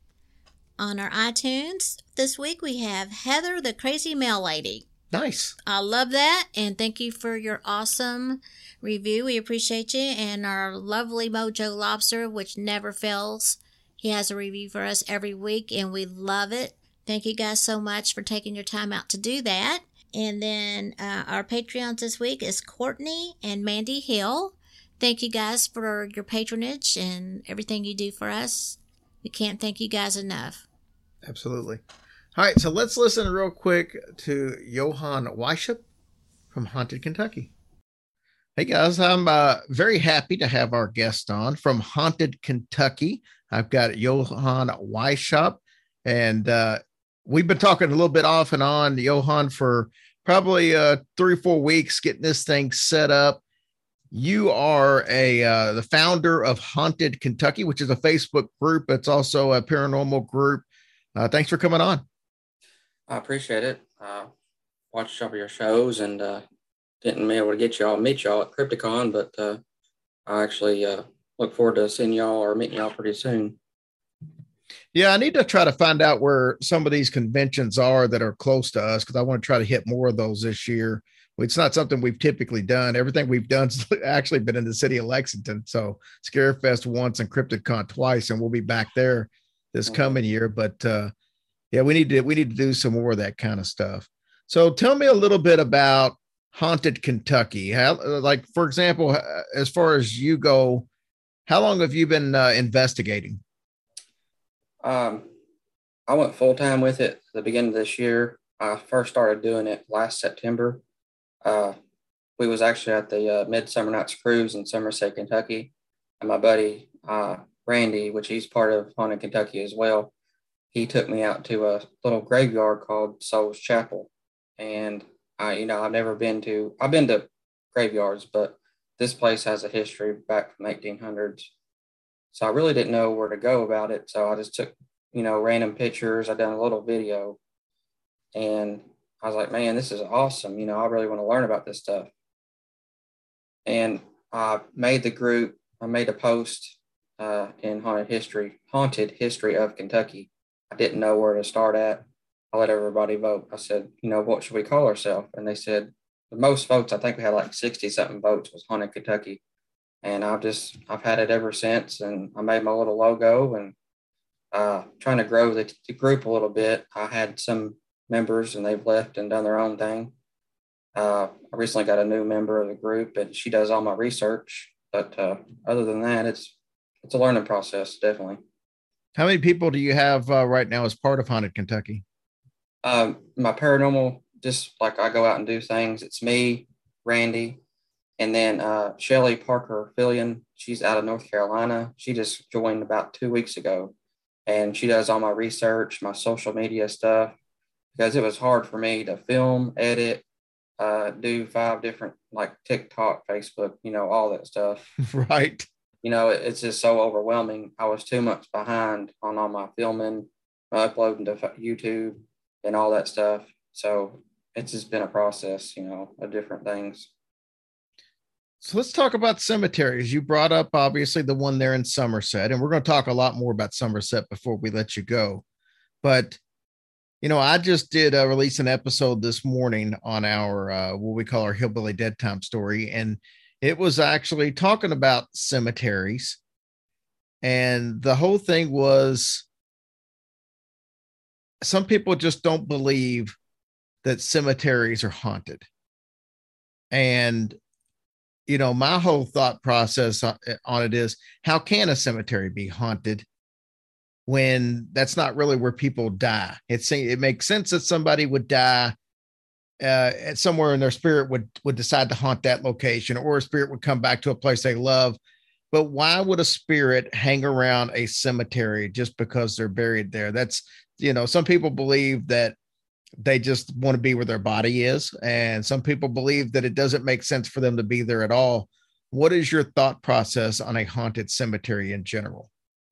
On our iTunes this week, we have Heather, the Crazy Mail Lady. Nice. I love that, and thank you for your awesome review. We appreciate you. And our lovely Mojo Lobster, which never fails. He has a review for us every week, and we love it. Thank you guys so much for taking your time out to do that. And then uh, our Patreons this week is Courtney and Mandy Hill. Thank you guys for your patronage and everything you do for us. We can't thank you guys enough. Absolutely. All right, so let's listen real quick to Johan Weishaupt from Haunted Kentucky. Hey guys, I'm uh, very happy to have our guest on from Haunted Kentucky. I've got Johan Weishaupt, and uh, we've been talking a little bit off and on, Johan, for probably uh, three or four weeks getting this thing set up. You are a uh, the founder of Haunted Kentucky, which is a Facebook group. It's also a paranormal group. Uh, thanks for coming on. I appreciate it. Uh, watched some of your shows and uh, didn't be able to get y'all, meet y'all at Crypticon, but uh, I actually uh, look forward to seeing y'all or meeting y'all pretty soon. Yeah, I need to try to find out where some of these conventions are that are close to us, because I want to try to hit more of those this year. It's not something we've typically done. Everything we've done's actually been in the city of Lexington. So Scarefest once and Crypticon twice, and we'll be back there this Okay. coming year. But uh, yeah, we need to we need to do some more of that kind of stuff. So tell me a little bit about Haunted Kentucky. How, like, for example, as far as you go, how long have you been uh, investigating? Um, I went full time with it at the beginning of this year. I first started doing it last September. Uh, we was actually at the uh, Midsummer Nights Cruise in Somerset, Kentucky, and my buddy uh, Randy, which he's part of Haunted Kentucky as well, he took me out to a little graveyard called Souls Chapel. And I, you know, I've never been to, I've been to graveyards, but this place has a history back from eighteen hundreds. So I really didn't know where to go about it. So I just took, you know, random pictures. I done a little video, and I was like, man, this is awesome. You know, I really want to learn about this stuff. And I made the group, I made a post uh, in Haunted History, Haunted History of Kentucky. I didn't know where to start at. I let everybody vote. I said, you know, what should we call ourselves? And they said, the most votes, I think we had like sixty something votes, was Haunted Kentucky. And I've just, I've had it ever since. And I made my little logo and uh, trying to grow the, the group a little bit. I had some members and they've left and done their own thing. Uh, I recently got a new member of the group, and she does all my research. But uh, other than that, it's it's a learning process, definitely. How many people do you have uh, right now as part of Haunted Kentucky? Um, my paranormal, just like I go out and do things. It's me, Randy, And then uh, Shelly Parker Fillion, she's out of North Carolina. She just joined about two weeks ago. And she does all my research, my social media stuff, because it was hard for me to film, edit, uh, do five different, like TikTok, Facebook, you know, all that stuff. Right. You know, it, it's just so overwhelming. I was too much behind on all my filming, uploading to YouTube and all that stuff. So it's just been a process, you know, of different things. So let's talk about cemeteries. You brought up obviously the one there in Somerset, and we're going to talk a lot more about Somerset before we let you go. But, you know, I just did uh, release an episode this morning on our, uh, what we call our Hillbilly Dead Time story. And it was actually talking about cemeteries. And the whole thing was some people just don't believe that cemeteries are haunted. And you know, my whole thought process on it is, how can a cemetery be haunted when that's not really where people die? It's, it makes sense that somebody would die uh, at somewhere and their spirit would, would decide to haunt that location, or a spirit would come back to a place they love. But why would a spirit hang around a cemetery just because they're buried there? That's, you know, some people believe that they just want to be where their body is. And some people believe that it doesn't make sense for them to be there at all. What is your thought process on a haunted cemetery in general?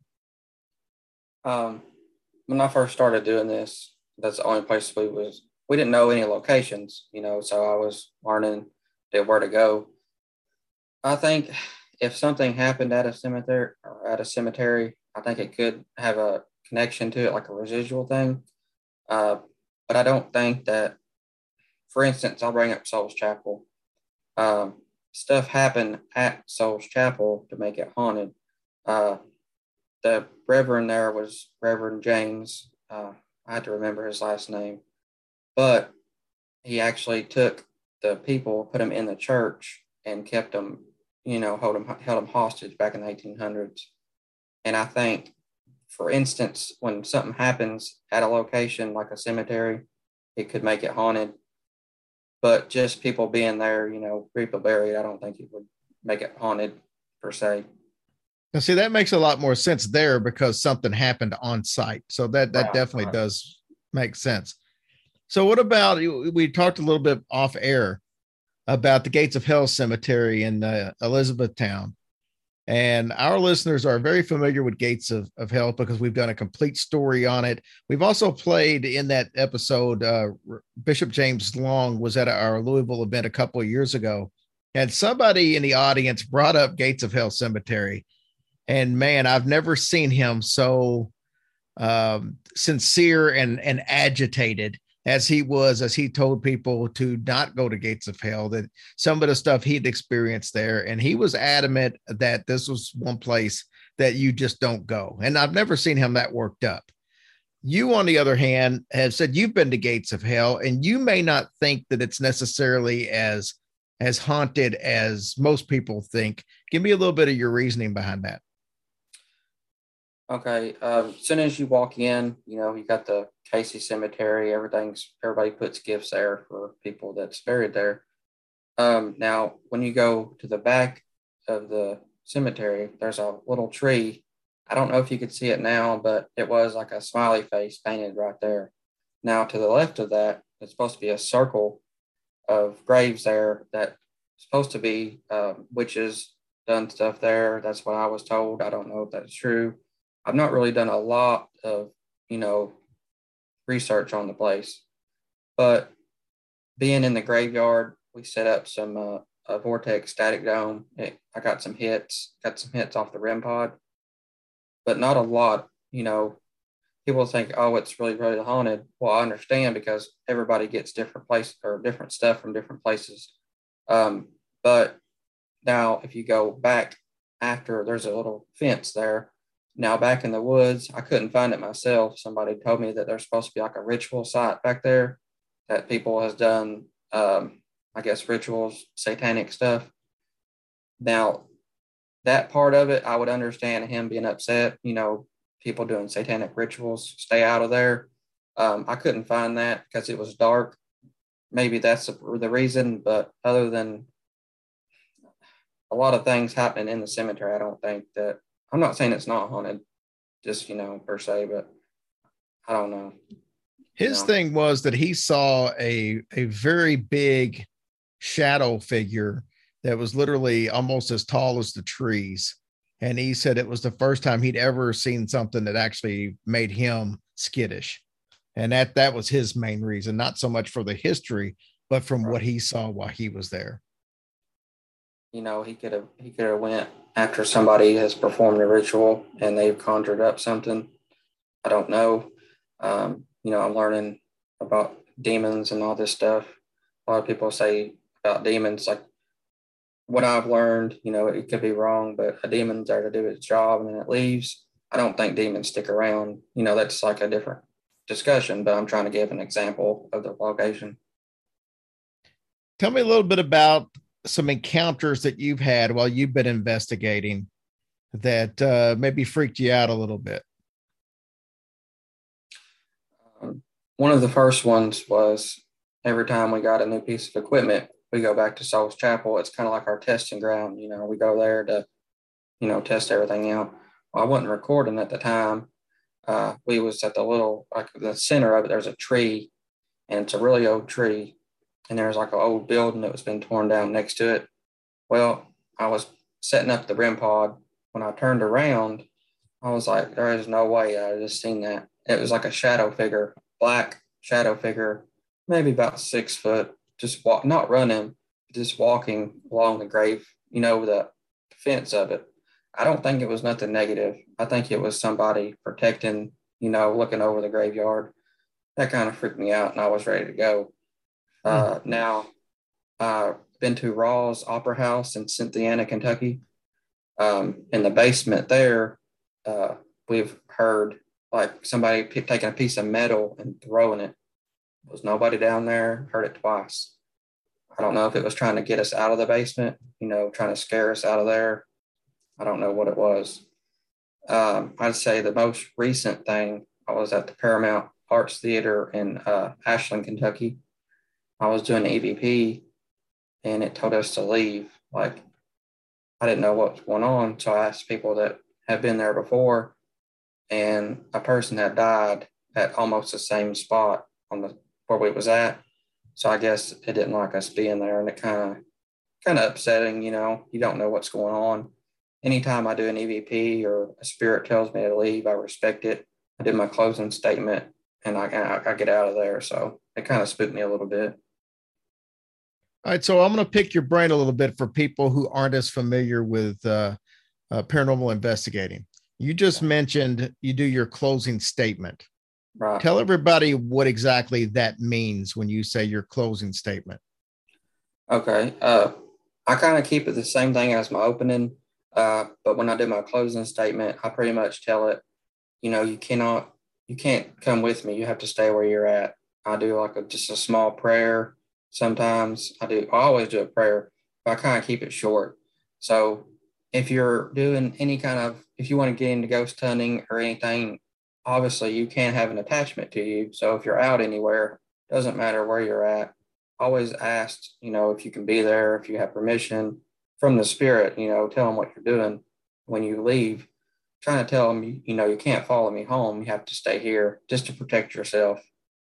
Um, when I first started doing this, that's the only place we was, we didn't know any locations, you know, so I was learning where to go. I think if something happened at a cemetery or at a cemetery, I think it could have a connection to it, like a residual thing. Uh, But I don't think that, for instance, I'll bring up Souls Chapel. Um, stuff happened at Souls Chapel to make it haunted. Uh, the Reverend there was Reverend James. Uh, I had to remember his last name. But he actually took the people, put them in the church, and kept them, you know, hold them, held them hostage back in the eighteen hundreds. And I think, for instance, when something happens at a location like a cemetery, it could make it haunted. But just people being there, you know, people buried, I don't think it would make it haunted per se. Now, see, that makes a lot more sense there because something happened on site. So that, that Right, definitely right. does make sense. So what about, we talked a little bit off air about the Gates of Hell Cemetery in uh, Elizabethtown. And our listeners are very familiar with Gates of, of Hell because we've done a complete story on it. We've also played in that episode. Uh, Bishop James Long was at our Louisville event a couple of years ago, and somebody in the audience brought up Gates of Hell Cemetery. And man, I've never seen him so um, sincere and, and agitated as he was, as he told people to not go to Gates of Hell, that some of the stuff he'd experienced there. And he was adamant that this was one place that you just don't go. And I've never seen him that worked up. You, on the other hand, have said you've been to Gates of Hell, and you may not think that it's necessarily as, as haunted as most people think. Give me a little bit of your reasoning behind that. Okay. Um, as soon as you walk in, you know, you got the Casey Cemetery. Everything's, everybody puts gifts there for people that's buried there. Um, now, when you go to the back of the cemetery, there's a little tree. I don't know if you could see it now, but it was like a smiley face painted right there. Now, to the left of that, it's supposed to be a circle of graves there that's supposed to be um, witches done stuff there. That's what I was told. I don't know if that's true. I've not really done a lot of, you know, research on the place, but being in the graveyard, we set up some uh, a Vortex static dome. It, I got some hits, got some hits off the REM pod, but not a lot. You know, people think, oh, it's really, really haunted. Well, I understand because everybody gets different places or different stuff from different places. Um, but now if you go back after, there's a little fence there. Now, back in the woods, I couldn't find it myself. Somebody told me that there's supposed to be like a ritual site back there that people has done, um, I guess, rituals, satanic stuff. Now, that part of it, I would understand him being upset, you know, people doing satanic rituals, stay out of there. Um, I couldn't find that because it was dark. Maybe that's the reason, but other than a lot of things happening in the cemetery. I don't think that, I'm not saying it's not haunted, just, you know, per se, but I don't know. His know. thing was that he saw a, a very big shadow figure that was literally almost as tall as the trees. And he said it was the first time he'd ever seen something that actually made him skittish. And that, that was his main reason, not so much for the history, but from Right. what he saw while he was there. You know, he could have, he could have went after somebody has performed a ritual and they've conjured up something. I don't know. Um, you know, I'm learning about demons and all this stuff. A lot of people say about demons, like what I've learned, you know, it could be wrong, but a demon's there to do its job and then it leaves. I don't think demons stick around. You know, that's like a different discussion, but I'm trying to give an example of the location. Tell me a little bit about some encounters that you've had while you've been investigating that uh, maybe freaked you out a little bit. Um, one of the first ones was every time we got a new piece of equipment, we go back to Souls Chapel. It's kind of like our testing ground. You know, we go there to, you know, test everything out. Well, I wasn't recording at the time. Uh, we was at the little, like the center of it, there's a tree, and it's a really old tree. And there's like an old building that was been torn down next to it. Well, I was setting up the R E M pod. When I turned around, I was like, there is no way I just seen that. It was like a shadow figure, black shadow figure, maybe about six foot, just walk, not running, just walking along the grave, you know, the fence of it. I don't think it was nothing negative. I think it was somebody protecting, you know, looking over the graveyard. That kind of freaked me out, and I was ready to go. Uh, now, I've uh, been to Raw's Opera House in Cynthiana, Kentucky. Um, in the basement there, uh, we've heard like somebody p- taking a piece of metal and throwing it. There was nobody down there. Heard it twice. I don't know if it was trying to get us out of the basement, you know, trying to scare us out of there. I don't know what it was. Um, I'd say the most recent thing, I was at the Paramount Arts Theater in uh, Ashland, Kentucky. I was doing E V P and it told us to leave. Like, I didn't know what was going on. So I asked people that have been there before, and a person had died at almost the same spot on the where we was at. So I guess it didn't like us being there, and it kind of kind of upsetting, you know, you don't know what's going on. Anytime I do an E V P or a spirit tells me to leave, I respect it. I did my closing statement and I, I, I get out of there. So it kind of spooked me a little bit. All right, so I'm going to pick your brain a little bit for people who aren't as familiar with uh, uh, paranormal investigating. You just mentioned you do your closing statement. Right. Tell everybody what exactly that means when you say your closing statement. Okay. Uh, I kind of keep it the same thing as my opening, uh, but when I do my closing statement, I pretty much tell it, you know, you cannot, you can't come with me. You have to stay where you're at. I do like a, just a small prayer. Sometimes I do, I always do a prayer, but I kind of keep it short. So if you're doing any kind of, if you want to get into ghost hunting or anything, obviously you can't have an attachment to you. So if you're out anywhere, doesn't matter where you're at, always ask, you know, if you can be there, if you have permission from the spirit, you know, tell them what you're doing when you leave. Trying to tell them, you, you know, you can't follow me home. You have to stay here just to protect yourself.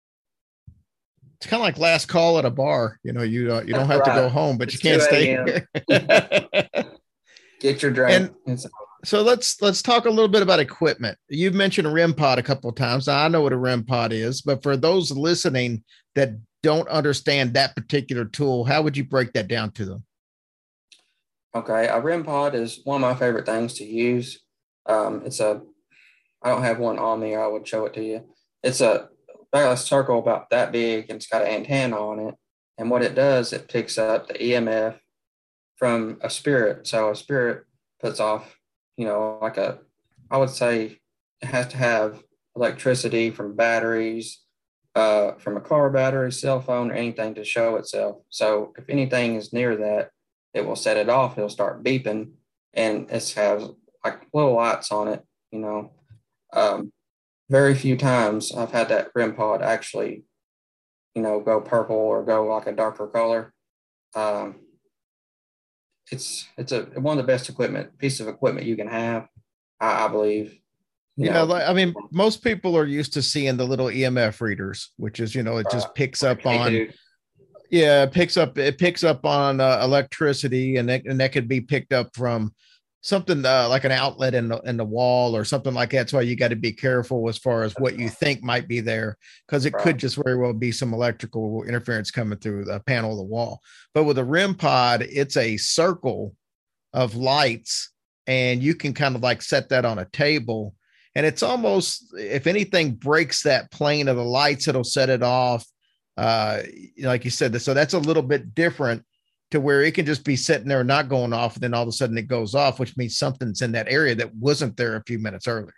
It's kind of like last call at a bar. You know, you uh, you don't have Right. to go home, but It's you can't stay two a.m. here. Get your drink. And so let's let's talk a little bit about equipment. You've mentioned a R E M pod a couple of times. Now, I know what a R E M pod is, but for those listening that don't understand that particular tool, how would you break that down to them? Okay, a R E M pod is one of my favorite things to use. Um, it's a, I don't have one on me, or I would show it to you. It's a, a circle about that big, and it's got an antenna on it. And what it does, it picks up the E M F from a spirit. So a spirit puts off, you know, like a, I would say it has to have electricity from batteries, uh, from a car battery, cell phone, or anything to show itself. So if anything is near that, it will set it off. It'll start beeping, and it has like little lights on it, you know. Um, very few times I've had that R E M pod actually, you know, go purple or go like a darker color. Um, it's it's a one of the best equipment piece of equipment you can have, I, I believe. You, you know, know, like, I mean, most people are used to seeing the little E M F readers, which is, you know, it uh, just picks up on, yeah, it picks up, it picks up on uh, electricity, and that, and that could be picked up from something uh, like an outlet in the, in the wall or something like that. That's why you got to be careful as far as what you think might be there, because it right. could just very well be some electrical interference coming through the panel of the wall. But with a R E M pod, it's a circle of lights, and you can kind of like set that on a table. And it's almost, if anything breaks that plane of the lights, it'll set it off. Uh, like you said, so that's a little bit different to where it can just be sitting there not going off, and then all of a sudden it goes off, which means something's in that area that wasn't there a few minutes earlier.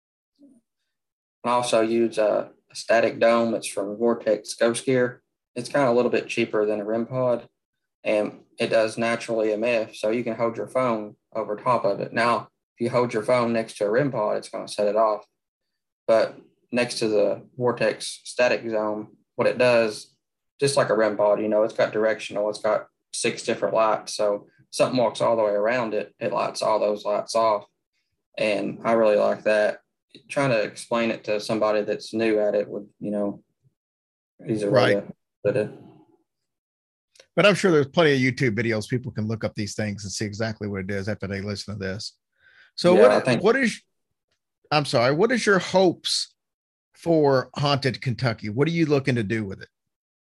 I also use a, a static dome. It's from Vortex Ghost Gear. It's kind of a little bit cheaper than a R E M pod, and it does natural E M F, so you can hold your phone over top of it. Now, if you hold your phone next to a R E M pod, it's going to set it off. But next to the Vortex static zone, what it does, just like a R E M pod, you know, it's got directional, it's got six different lights. So something walks all the way around it, it lights all those lights off. And I really like that. Trying to explain it to somebody that's new at it would, you know, easier right. way to put it. But I'm sure there's plenty of YouTube videos. People can look up these things and see exactly what it is after they listen to this. So yeah, what, think, what is, I'm sorry, what is your hopes for Haunted Kentucky? What are you looking to do with it?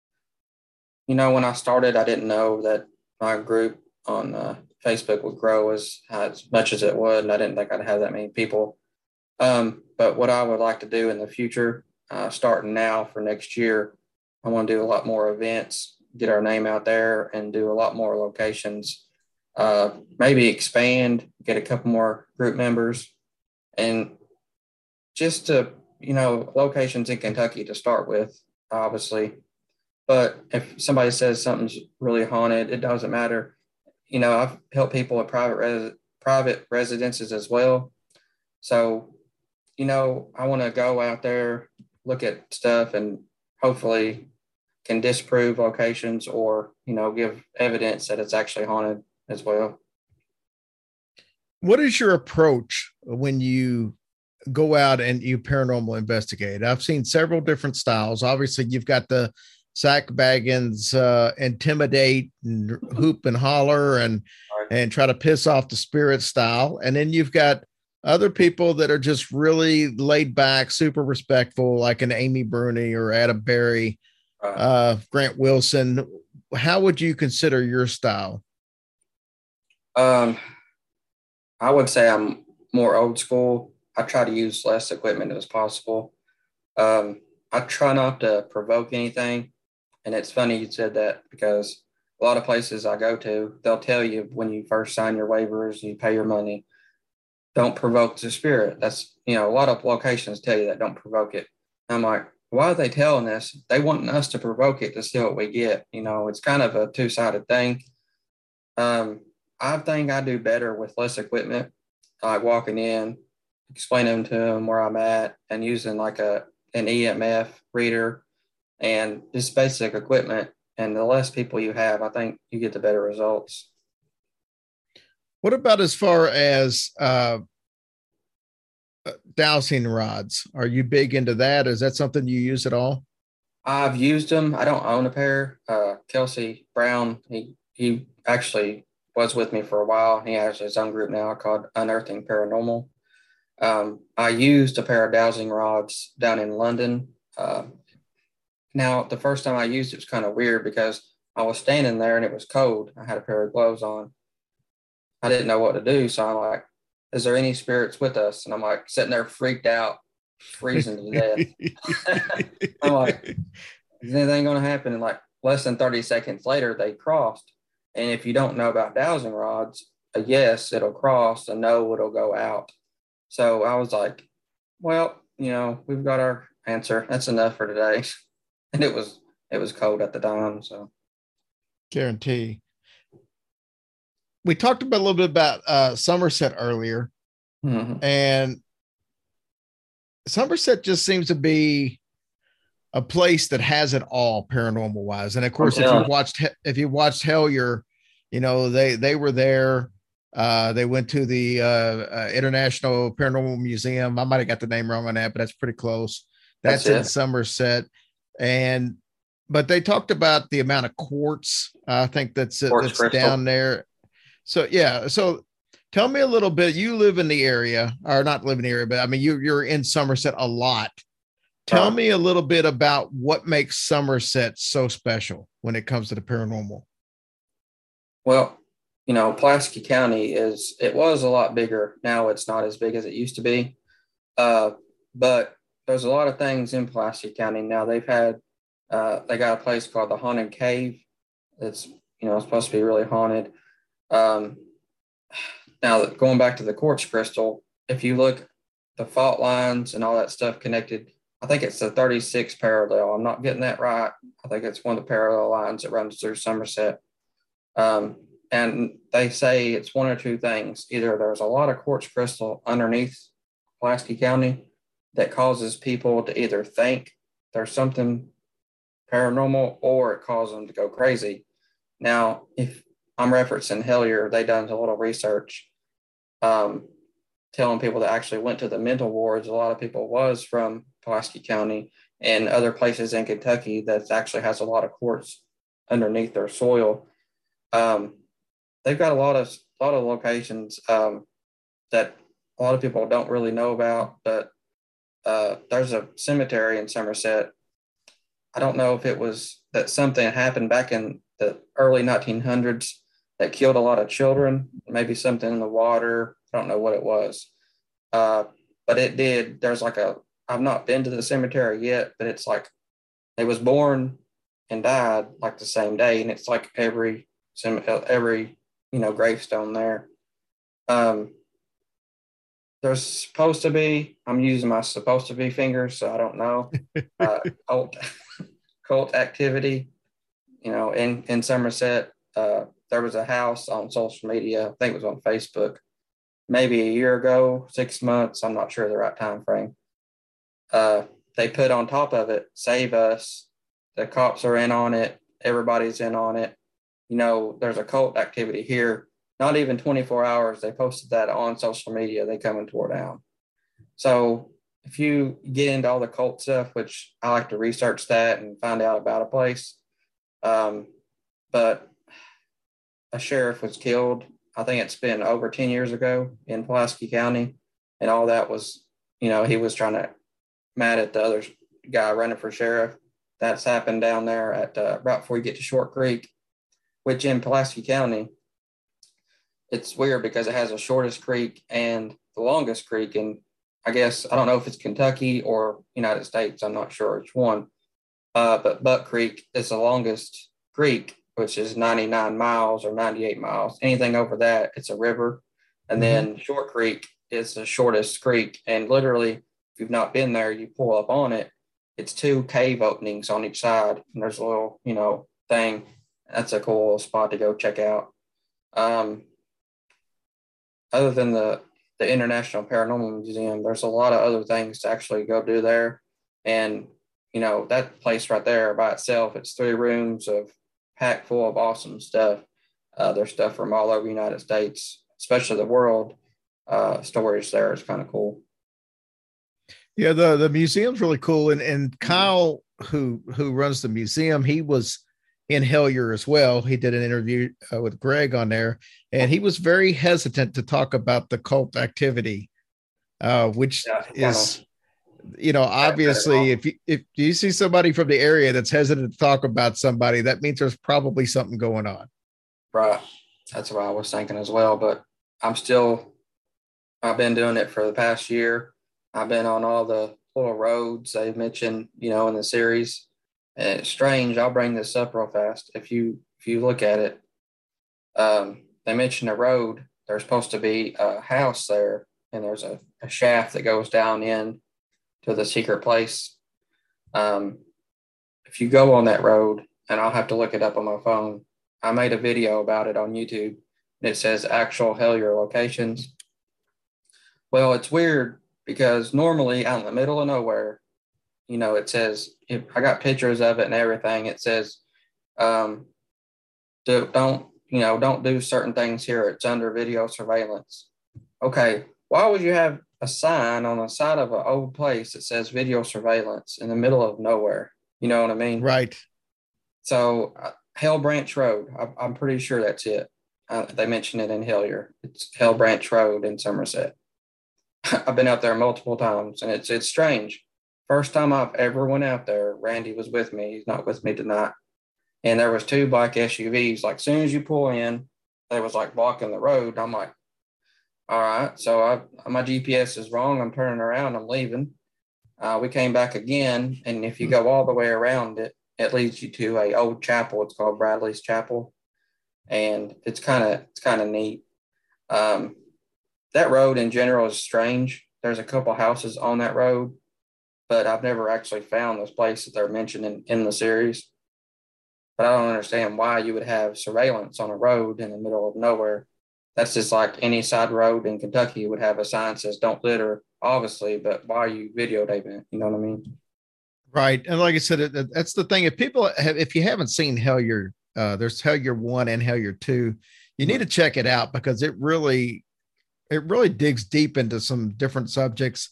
You know, when I started, I didn't know that my group on uh, Facebook would grow as, as much as it would. And I didn't think I'd have that many people. Um, but what I would like to do in the future, uh, starting now for next year, I want to do a lot more events, get our name out there, and do a lot more locations. Uh, maybe expand, get a couple more group members, and just to, you know, locations in Kentucky to start with, obviously. But if somebody says something's really haunted, it doesn't matter. You know, I've helped people at private res- private residences as well. So, you know, I want to go out there, look at stuff, and hopefully can disprove locations or, you know, give evidence that it's actually haunted as well. What is your approach when you go out and you paranormal investigate? I've seen several different styles. Obviously, you've got the Zak Bagans, uh, intimidate and hoop and holler and, right. and try to piss off the spirit style. And then you've got other people that are just really laid back, super respectful, like an Amy Bruni or Adam Berry, right. uh, Grant Wilson. How would you consider your style? Um, I would say I'm more old school. I try to use less equipment as possible. Um, I try not to provoke anything. And it's funny you said that, because a lot of places I go to, they'll tell you when you first sign your waivers, you pay your money, don't provoke the spirit. That's, you know, a lot of locations tell you that, don't provoke it. I'm like, why are they telling us? They want us to provoke it to see what we get. You know, it's kind of a two-sided thing. Um, I think I do better with less equipment, like walking in, explaining to them where I'm at, and using like a an E M F reader and just basic equipment. And the less people you have, I think you get the better results. What about as far as uh, dowsing rods? Are you big into that? Is that something you use at all? I've used them. I don't own a pair. Uh, Kelsey Brown, he he actually was with me for a while. He has his own group now called Unearthing Paranormal. Um, I used a pair of dowsing rods down in London. Uh, now, the first time I used it was kind of weird because I was standing there and it was cold. I had a pair of gloves on. I didn't know what to do. So I'm like, is there any spirits with us? And I'm like sitting there freaked out, freezing to death. I'm like, is anything going to happen? And like less than thirty seconds later, they crossed. And if you don't know about dowsing rods, a yes, it'll cross, a no, it'll go out. So I was like, well, you know, we've got our answer. That's enough for today. And it was, it was cold at the time. So guarantee. We talked about a little bit about uh, Somerset earlier, mm-hmm. and Somerset just seems to be a place that has it all paranormal wise. And of course, if you watched, if you watched Hellier, You know, they they were there. Uh, they went to the uh, uh, International Paranormal Museum. I might have got the name wrong on that, but that's pretty close. That's, That's in it. Somerset, and but they talked about the amount of quartz. I think that's uh, Quartz that's crystal. down there. So yeah, so tell me a little bit. You live in the area, or not live in the area, but I mean you you're in Somerset a lot. Tell Right. me a little bit about what makes Somerset so special when it comes to the paranormal. Well, you know, Pulaski County is, it was a lot bigger. Now it's not as big as it used to be. Uh, but there's a lot of things in Pulaski County. Now they've had, uh, they got a place called the Haunted Cave. It's, you know, supposed to be really haunted. Um, now going back to the quartz crystal, if you look the fault lines and all that stuff connected, I think it's the thirty-six parallel. I'm not getting that right. I think it's one of the parallel lines that runs through Somerset. Um, and they say it's one or two things. Either there's a lot of quartz crystal underneath Pulaski County that causes people to either think there's something paranormal or it causes them to go crazy. Now, if I'm referencing Hellier, they done a little research um, telling people that actually went to the mental wards. A lot of people was from Pulaski County and other places in Kentucky that actually has a lot of quartz underneath their soil. Um, they've got a lot of a lot of locations um, that a lot of people don't really know about, but uh, there's a cemetery in Somerset. I don't know if it was that something happened back in the early nineteen hundreds that killed a lot of children, maybe something in the water. I don't know what it was, uh, but it did. There's like a, I've not been to the cemetery yet, but it's like they was born and died like the same day. And it's like every, every, you know, gravestone there. Um, there's supposed to be, I'm using my supposed to be fingers, so I don't know, uh, cult, cult activity, you know, in, in Somerset. Uh, there was a house on social media, I think it was on Facebook, maybe a year ago, six months, I'm not sure the right time frame. Uh, they put on top of it, save us. The cops are in on it. Everybody's in on it. You know, there's a cult activity here. Not even twenty-four hours. They posted that on social media. They come and tore down. So if you get into all the cult stuff, which I like to research that and find out about a place. Um, but a sheriff was killed. I think it's been over ten years ago in Pulaski County. And all that was, you know, he was trying to mad at the other guy running for sheriff. That's happened down there at uh, right before you get to Short Creek, which in Pulaski County, it's weird because it has the shortest creek and the longest creek. And I guess, I don't know if it's Kentucky or United States. I'm not sure which one. Uh, but Buck Creek is the longest creek, which is ninety-nine miles or ninety-eight miles. Anything over that, it's a river. And mm-hmm. then Short Creek is the shortest creek. And literally, if you've not been there, you pull up on it. It's two cave openings on each side. And there's a little, you know, thing. That's a cool spot to go check out. Um, other than the, the International Paranormal Museum, there's a lot of other things to actually go do there. And, you know, that place right there by itself, it's three rooms of packed full of awesome stuff. Uh, there's stuff from all over the United States, especially the world. Uh, storage there is kind of cool. Yeah, the, the museum's really cool. And, and Kyle, who, who runs the museum, he was in Hellier as well. He did an interview uh, with Greg on there, and he was very hesitant to talk about the cult activity, uh, which yeah, is, you know, obviously if you, if you see somebody from the area that's hesitant to talk about somebody, that means there's probably something going on. Right. That's what I was thinking as well, but I'm still, I've been doing it for the past year. I've been on all the little roads they mentioned, you know, in the series. And it's strange. I'll bring this up real fast. If you if you look at it, um, they mentioned a road. There's supposed to be a house there, and there's a, a shaft that goes down in to the secret place. Um, if you go on that road, and I'll have to look it up on my phone, I made a video about it on YouTube. And it says actual Hellier locations. Well, it's weird because normally out in the middle of nowhere, you know, it says, if I got pictures of it and everything. It says, um, do, don't you know, don't do certain things here. It's under video surveillance. Okay, why would you have a sign on the side of an old place that says video surveillance in the middle of nowhere? You know what I mean? Right. So uh, Hell Branch Road, I, I'm pretty sure that's it. Uh, they mention it in Hillier. It's Hell Branch Road in Somerset. I've been out there multiple times, and it's it's strange. First time I've ever went out there, Randy was with me. He's not with me tonight. And there was two black S U Vs. Like, as soon as you pull in, they was like blocking the road. I'm like, all right. So I, my G P S is wrong. I'm turning around. I'm leaving. Uh, we came back again, and if you go all the way around it, it leads you to a old chapel. It's called Bradley's Chapel, and it's kind of it's kind of neat. Um, that road in general is strange. There's a couple houses on that road, but I've never actually found those places they're mentioned in, in the series. But I don't understand why you would have surveillance on a road in the middle of nowhere. That's just like any side road in Kentucky would have a sign that says "Don't litter," obviously. But why are you videotaping it? You know what I mean? Right. And like I said, it, that's the thing. If people have, if you haven't seen Hellier, uh, there's Hellier one and Hellier two, you need to check it out because it really, it really digs deep into some different subjects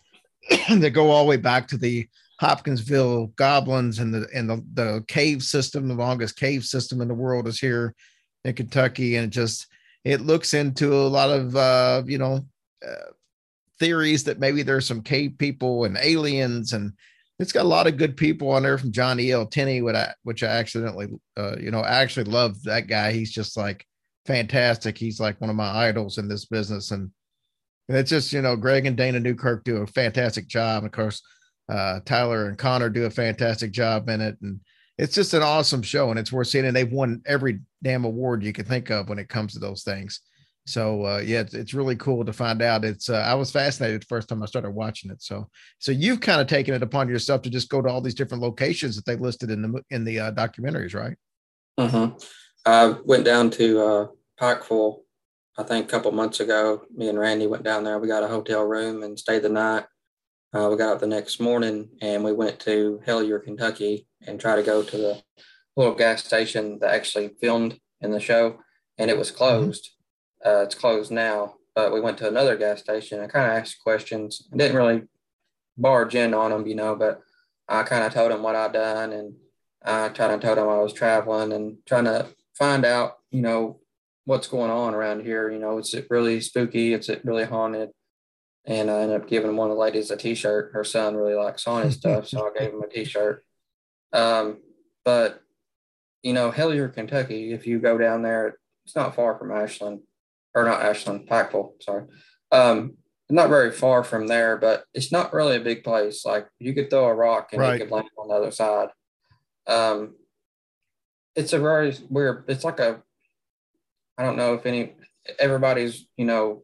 that go all the way back to the Hopkinsville goblins and the, and the, the cave system. The longest cave system in the world is here in Kentucky. And it just, it looks into a lot of, uh, you know, uh, theories that maybe there's some cave people and aliens, and it's got a lot of good people on there from John E L Tenney, which I, which I accidentally, uh, you know, I actually love that guy. He's just like fantastic. He's like one of my idols in this business. And it's just, you know, Greg and Dana Newkirk do a fantastic job. Of course, uh, Tyler and Connor do a fantastic job in it. And it's just an awesome show, and it's worth seeing. And they've won every damn award you can think of when it comes to those things. So uh, yeah, it's, it's really cool to find out. It's uh, I was fascinated the first time I started watching it. So so you've kind of taken it upon yourself to just go to all these different locations that they listed in the in the uh, documentaries, right? Mm-hmm. I went down to uh, Pikeville, I think a couple months ago. Me and Randy went down there. We got a hotel room and stayed the night. Uh, we got up the next morning and we went to Hellier, Kentucky, and tried to go to the little gas station that actually filmed in the show, and it was closed. Mm-hmm. Uh, it's closed now, but we went to another gas station. I kind of asked questions. I didn't really barge in on them, you know, but I kind of told them what I'd done, and I kind of told them I was traveling and trying to find out, you know, what's going on around here. You know, is it really spooky? Is it really haunted? And I ended up giving one of the ladies a T-shirt. Her son really likes haunted stuff, so I gave him a T-shirt. Um, but, you know, Hellier, Kentucky, if you go down there, it's not far from Ashland. Or not Ashland, Pikeville, sorry. Um, not very far from there, but it's not really a big place. Like, you could throw a rock and right. You could land on the other side. Um, it's a very weird, it's like a, I don't know if any, everybody's, you know,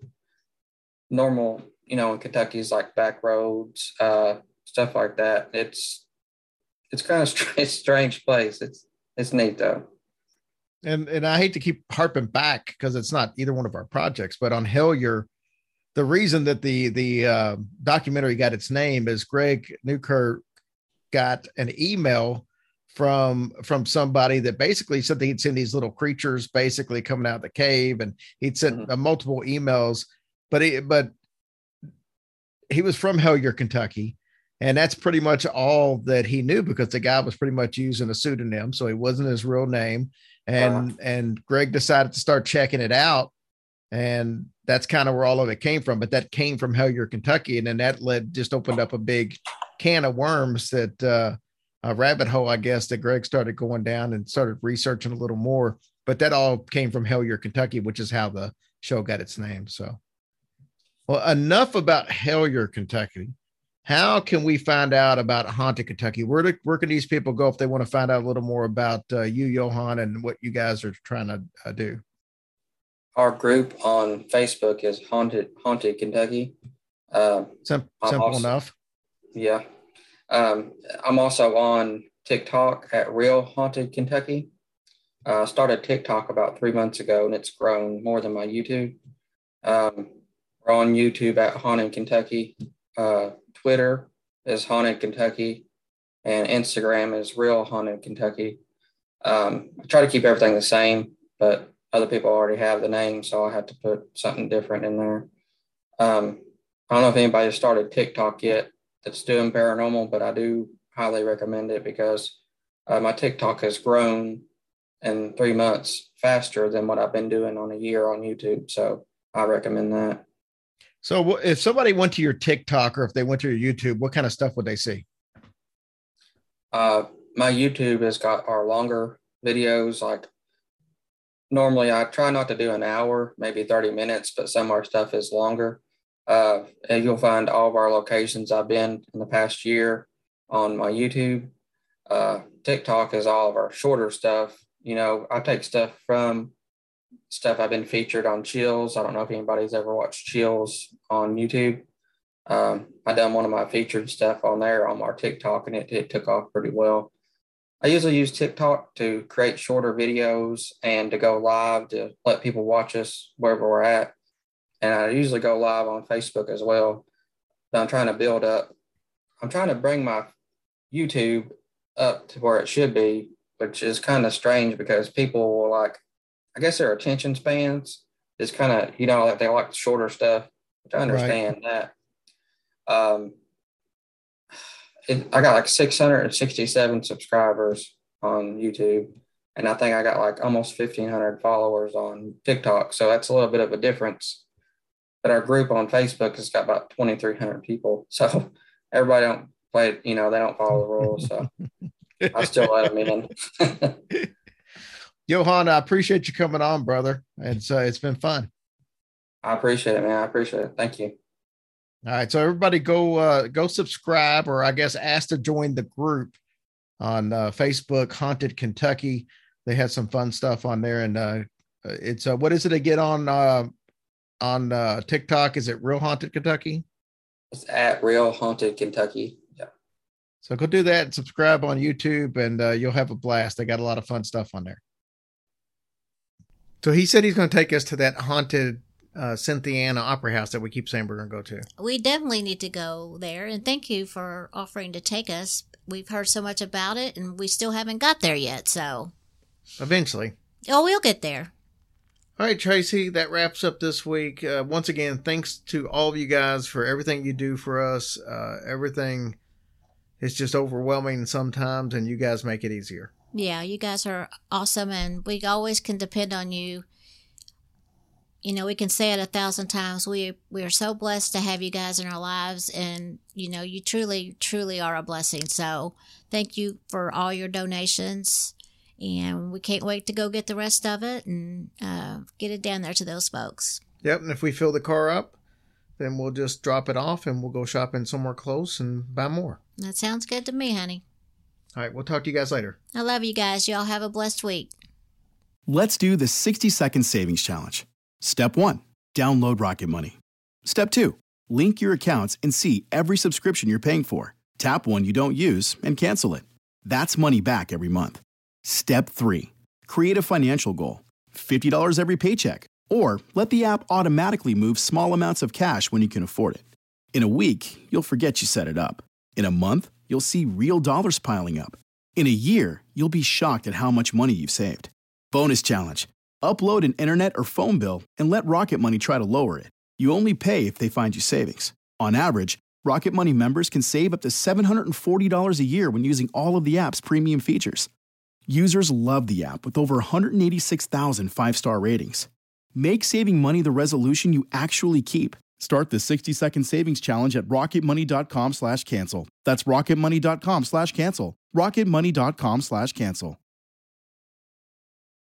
normal, you know, in Kentucky is like back roads, uh, stuff like that. It's, it's kind of strange, strange place. It's, it's neat though. And and I hate to keep harping back because it's not either one of our projects, but on Hellier, the reason that the the uh, documentary got its name is Greg Newkirk got an email from from somebody that basically said that he'd seen these little creatures basically coming out of the cave, and he'd sent mm-hmm. uh, multiple emails, but he but he was from Hellier, Kentucky. And that's pretty much all that he knew because the guy was pretty much using a pseudonym. So he wasn't his real name. And, wow. and Greg decided to start checking it out. And that's kind of where all of it came from. But that came from Hellier, Kentucky. And then that led, just opened up a big can of worms that uh, a rabbit hole, I guess, that Greg started going down and started researching a little more. But that all came from Hellier, Kentucky, which is how the show got its name. So, well, enough about Hellier, Kentucky. How can we find out about Haunted Kentucky? Where, do, where can these people go if they want to find out a little more about uh, you, Johan, and what you guys are trying to uh, do? Our group on Facebook is Haunted Haunted Kentucky. Uh, Sim- simple also, enough. Yeah. Um, I'm also on TikTok at Real Haunted Kentucky. I uh, started TikTok about three months ago, and it's grown more than my YouTube. Um, we're on YouTube at Haunted Kentucky. Uh, Twitter is Haunted Kentucky, and Instagram is Real Haunted Kentucky. Um, I try to keep everything the same, but other people already have the name, so I had to put something different in there. Um, I don't know if anybody started TikTok yet that's doing paranormal, but I do highly recommend it because uh, my TikTok has grown in three months faster than what I've been doing on a year on YouTube. So I recommend that. So if somebody went to your TikTok or if they went to your YouTube, what kind of stuff would they see? Uh, my YouTube has got our longer videos. Like normally I try not to do an hour, maybe thirty minutes, but some of our stuff is longer. Uh, and you'll find all of our locations I've been in the past year on my YouTube. Uh, TikTok is all of our shorter stuff. You know, I take stuff from stuff I've been featured on Chills. I don't know if anybody's ever watched Chills on YouTube. Um, I done one of my featured stuff on there on our TikTok, and it, it took off pretty well. I usually use TikTok to create shorter videos and to go live to let people watch us wherever we're at. And I usually go live on Facebook as well. But I'm trying to build up. I'm trying to bring my YouTube up to where it should be, which is kind of strange because people will like, I guess their attention spans is kind of, you know, like they like shorter stuff, which I understand right. that. Um, it, I got like six hundred sixty-seven subscribers on YouTube, and I think I got like almost fifteen hundred followers on TikTok. So that's a little bit of a difference. But our group on Facebook has got about twenty-three hundred people. So everybody don't play, you know, they don't follow the rules. So I still let them in. Johan, I appreciate you coming on, brother. It's uh, it's been fun. I appreciate it, man. I appreciate it. Thank you. All right, so everybody go uh, go subscribe, or I guess ask to join the group on uh, Facebook, Haunted Kentucky. They have some fun stuff on there, and uh, it's uh, what is it again on uh, on uh, TikTok? Is it Real Haunted Kentucky? It's at Real Haunted Kentucky. Yeah. So go do that and subscribe on YouTube, and uh, you'll have a blast. They got a lot of fun stuff on there. So he said he's going to take us to that haunted uh, Cynthiana Opera House that we keep saying we're going to go to. We definitely need to go there, and thank you for offering to take us. We've heard so much about it, and we still haven't got there yet, so. Eventually. Oh, we'll get there. All right, Tracy, that wraps up this week. Uh, once again, thanks to all of you guys for everything you do for us. Uh, everything is just overwhelming sometimes, and you guys make it easier. Yeah, you guys are awesome, and we always can depend on you. You know, we can say it a thousand times. We we are so blessed to have you guys in our lives, and, you know, you truly, truly are a blessing. So thank you for all your donations, and we can't wait to go get the rest of it and uh, get it down there to those folks. Yep, and if we fill the car up, then we'll just drop it off, and we'll go shopping somewhere close and buy more. That sounds good to me, honey. All right, we'll talk to you guys later. I love you guys. Y'all have a blessed week. Let's do the sixty second savings challenge. Step one, download Rocket Money. Step two, link your accounts and see every subscription you're paying for. Tap one you don't use and cancel it. That's money back every month. Step three, create a financial goal. fifty dollars every paycheck. Or let the app automatically move small amounts of cash when you can afford it. In a week, you'll forget you set it up. In a month, you'll see real dollars piling up. In a year, you'll be shocked at how much money you've saved. Bonus challenge. Upload an internet or phone bill and let Rocket Money try to lower it. You only pay if they find you savings. On average, Rocket Money members can save up to seven hundred forty dollars a year when using all of the app's premium features. Users love the app with over one hundred eighty-six thousand five-star ratings. Make saving money the resolution you actually keep. Start the sixty second savings challenge at rocketmoney.com slash cancel. That's rocketmoney.com slash cancel. rocketmoney.com slash cancel.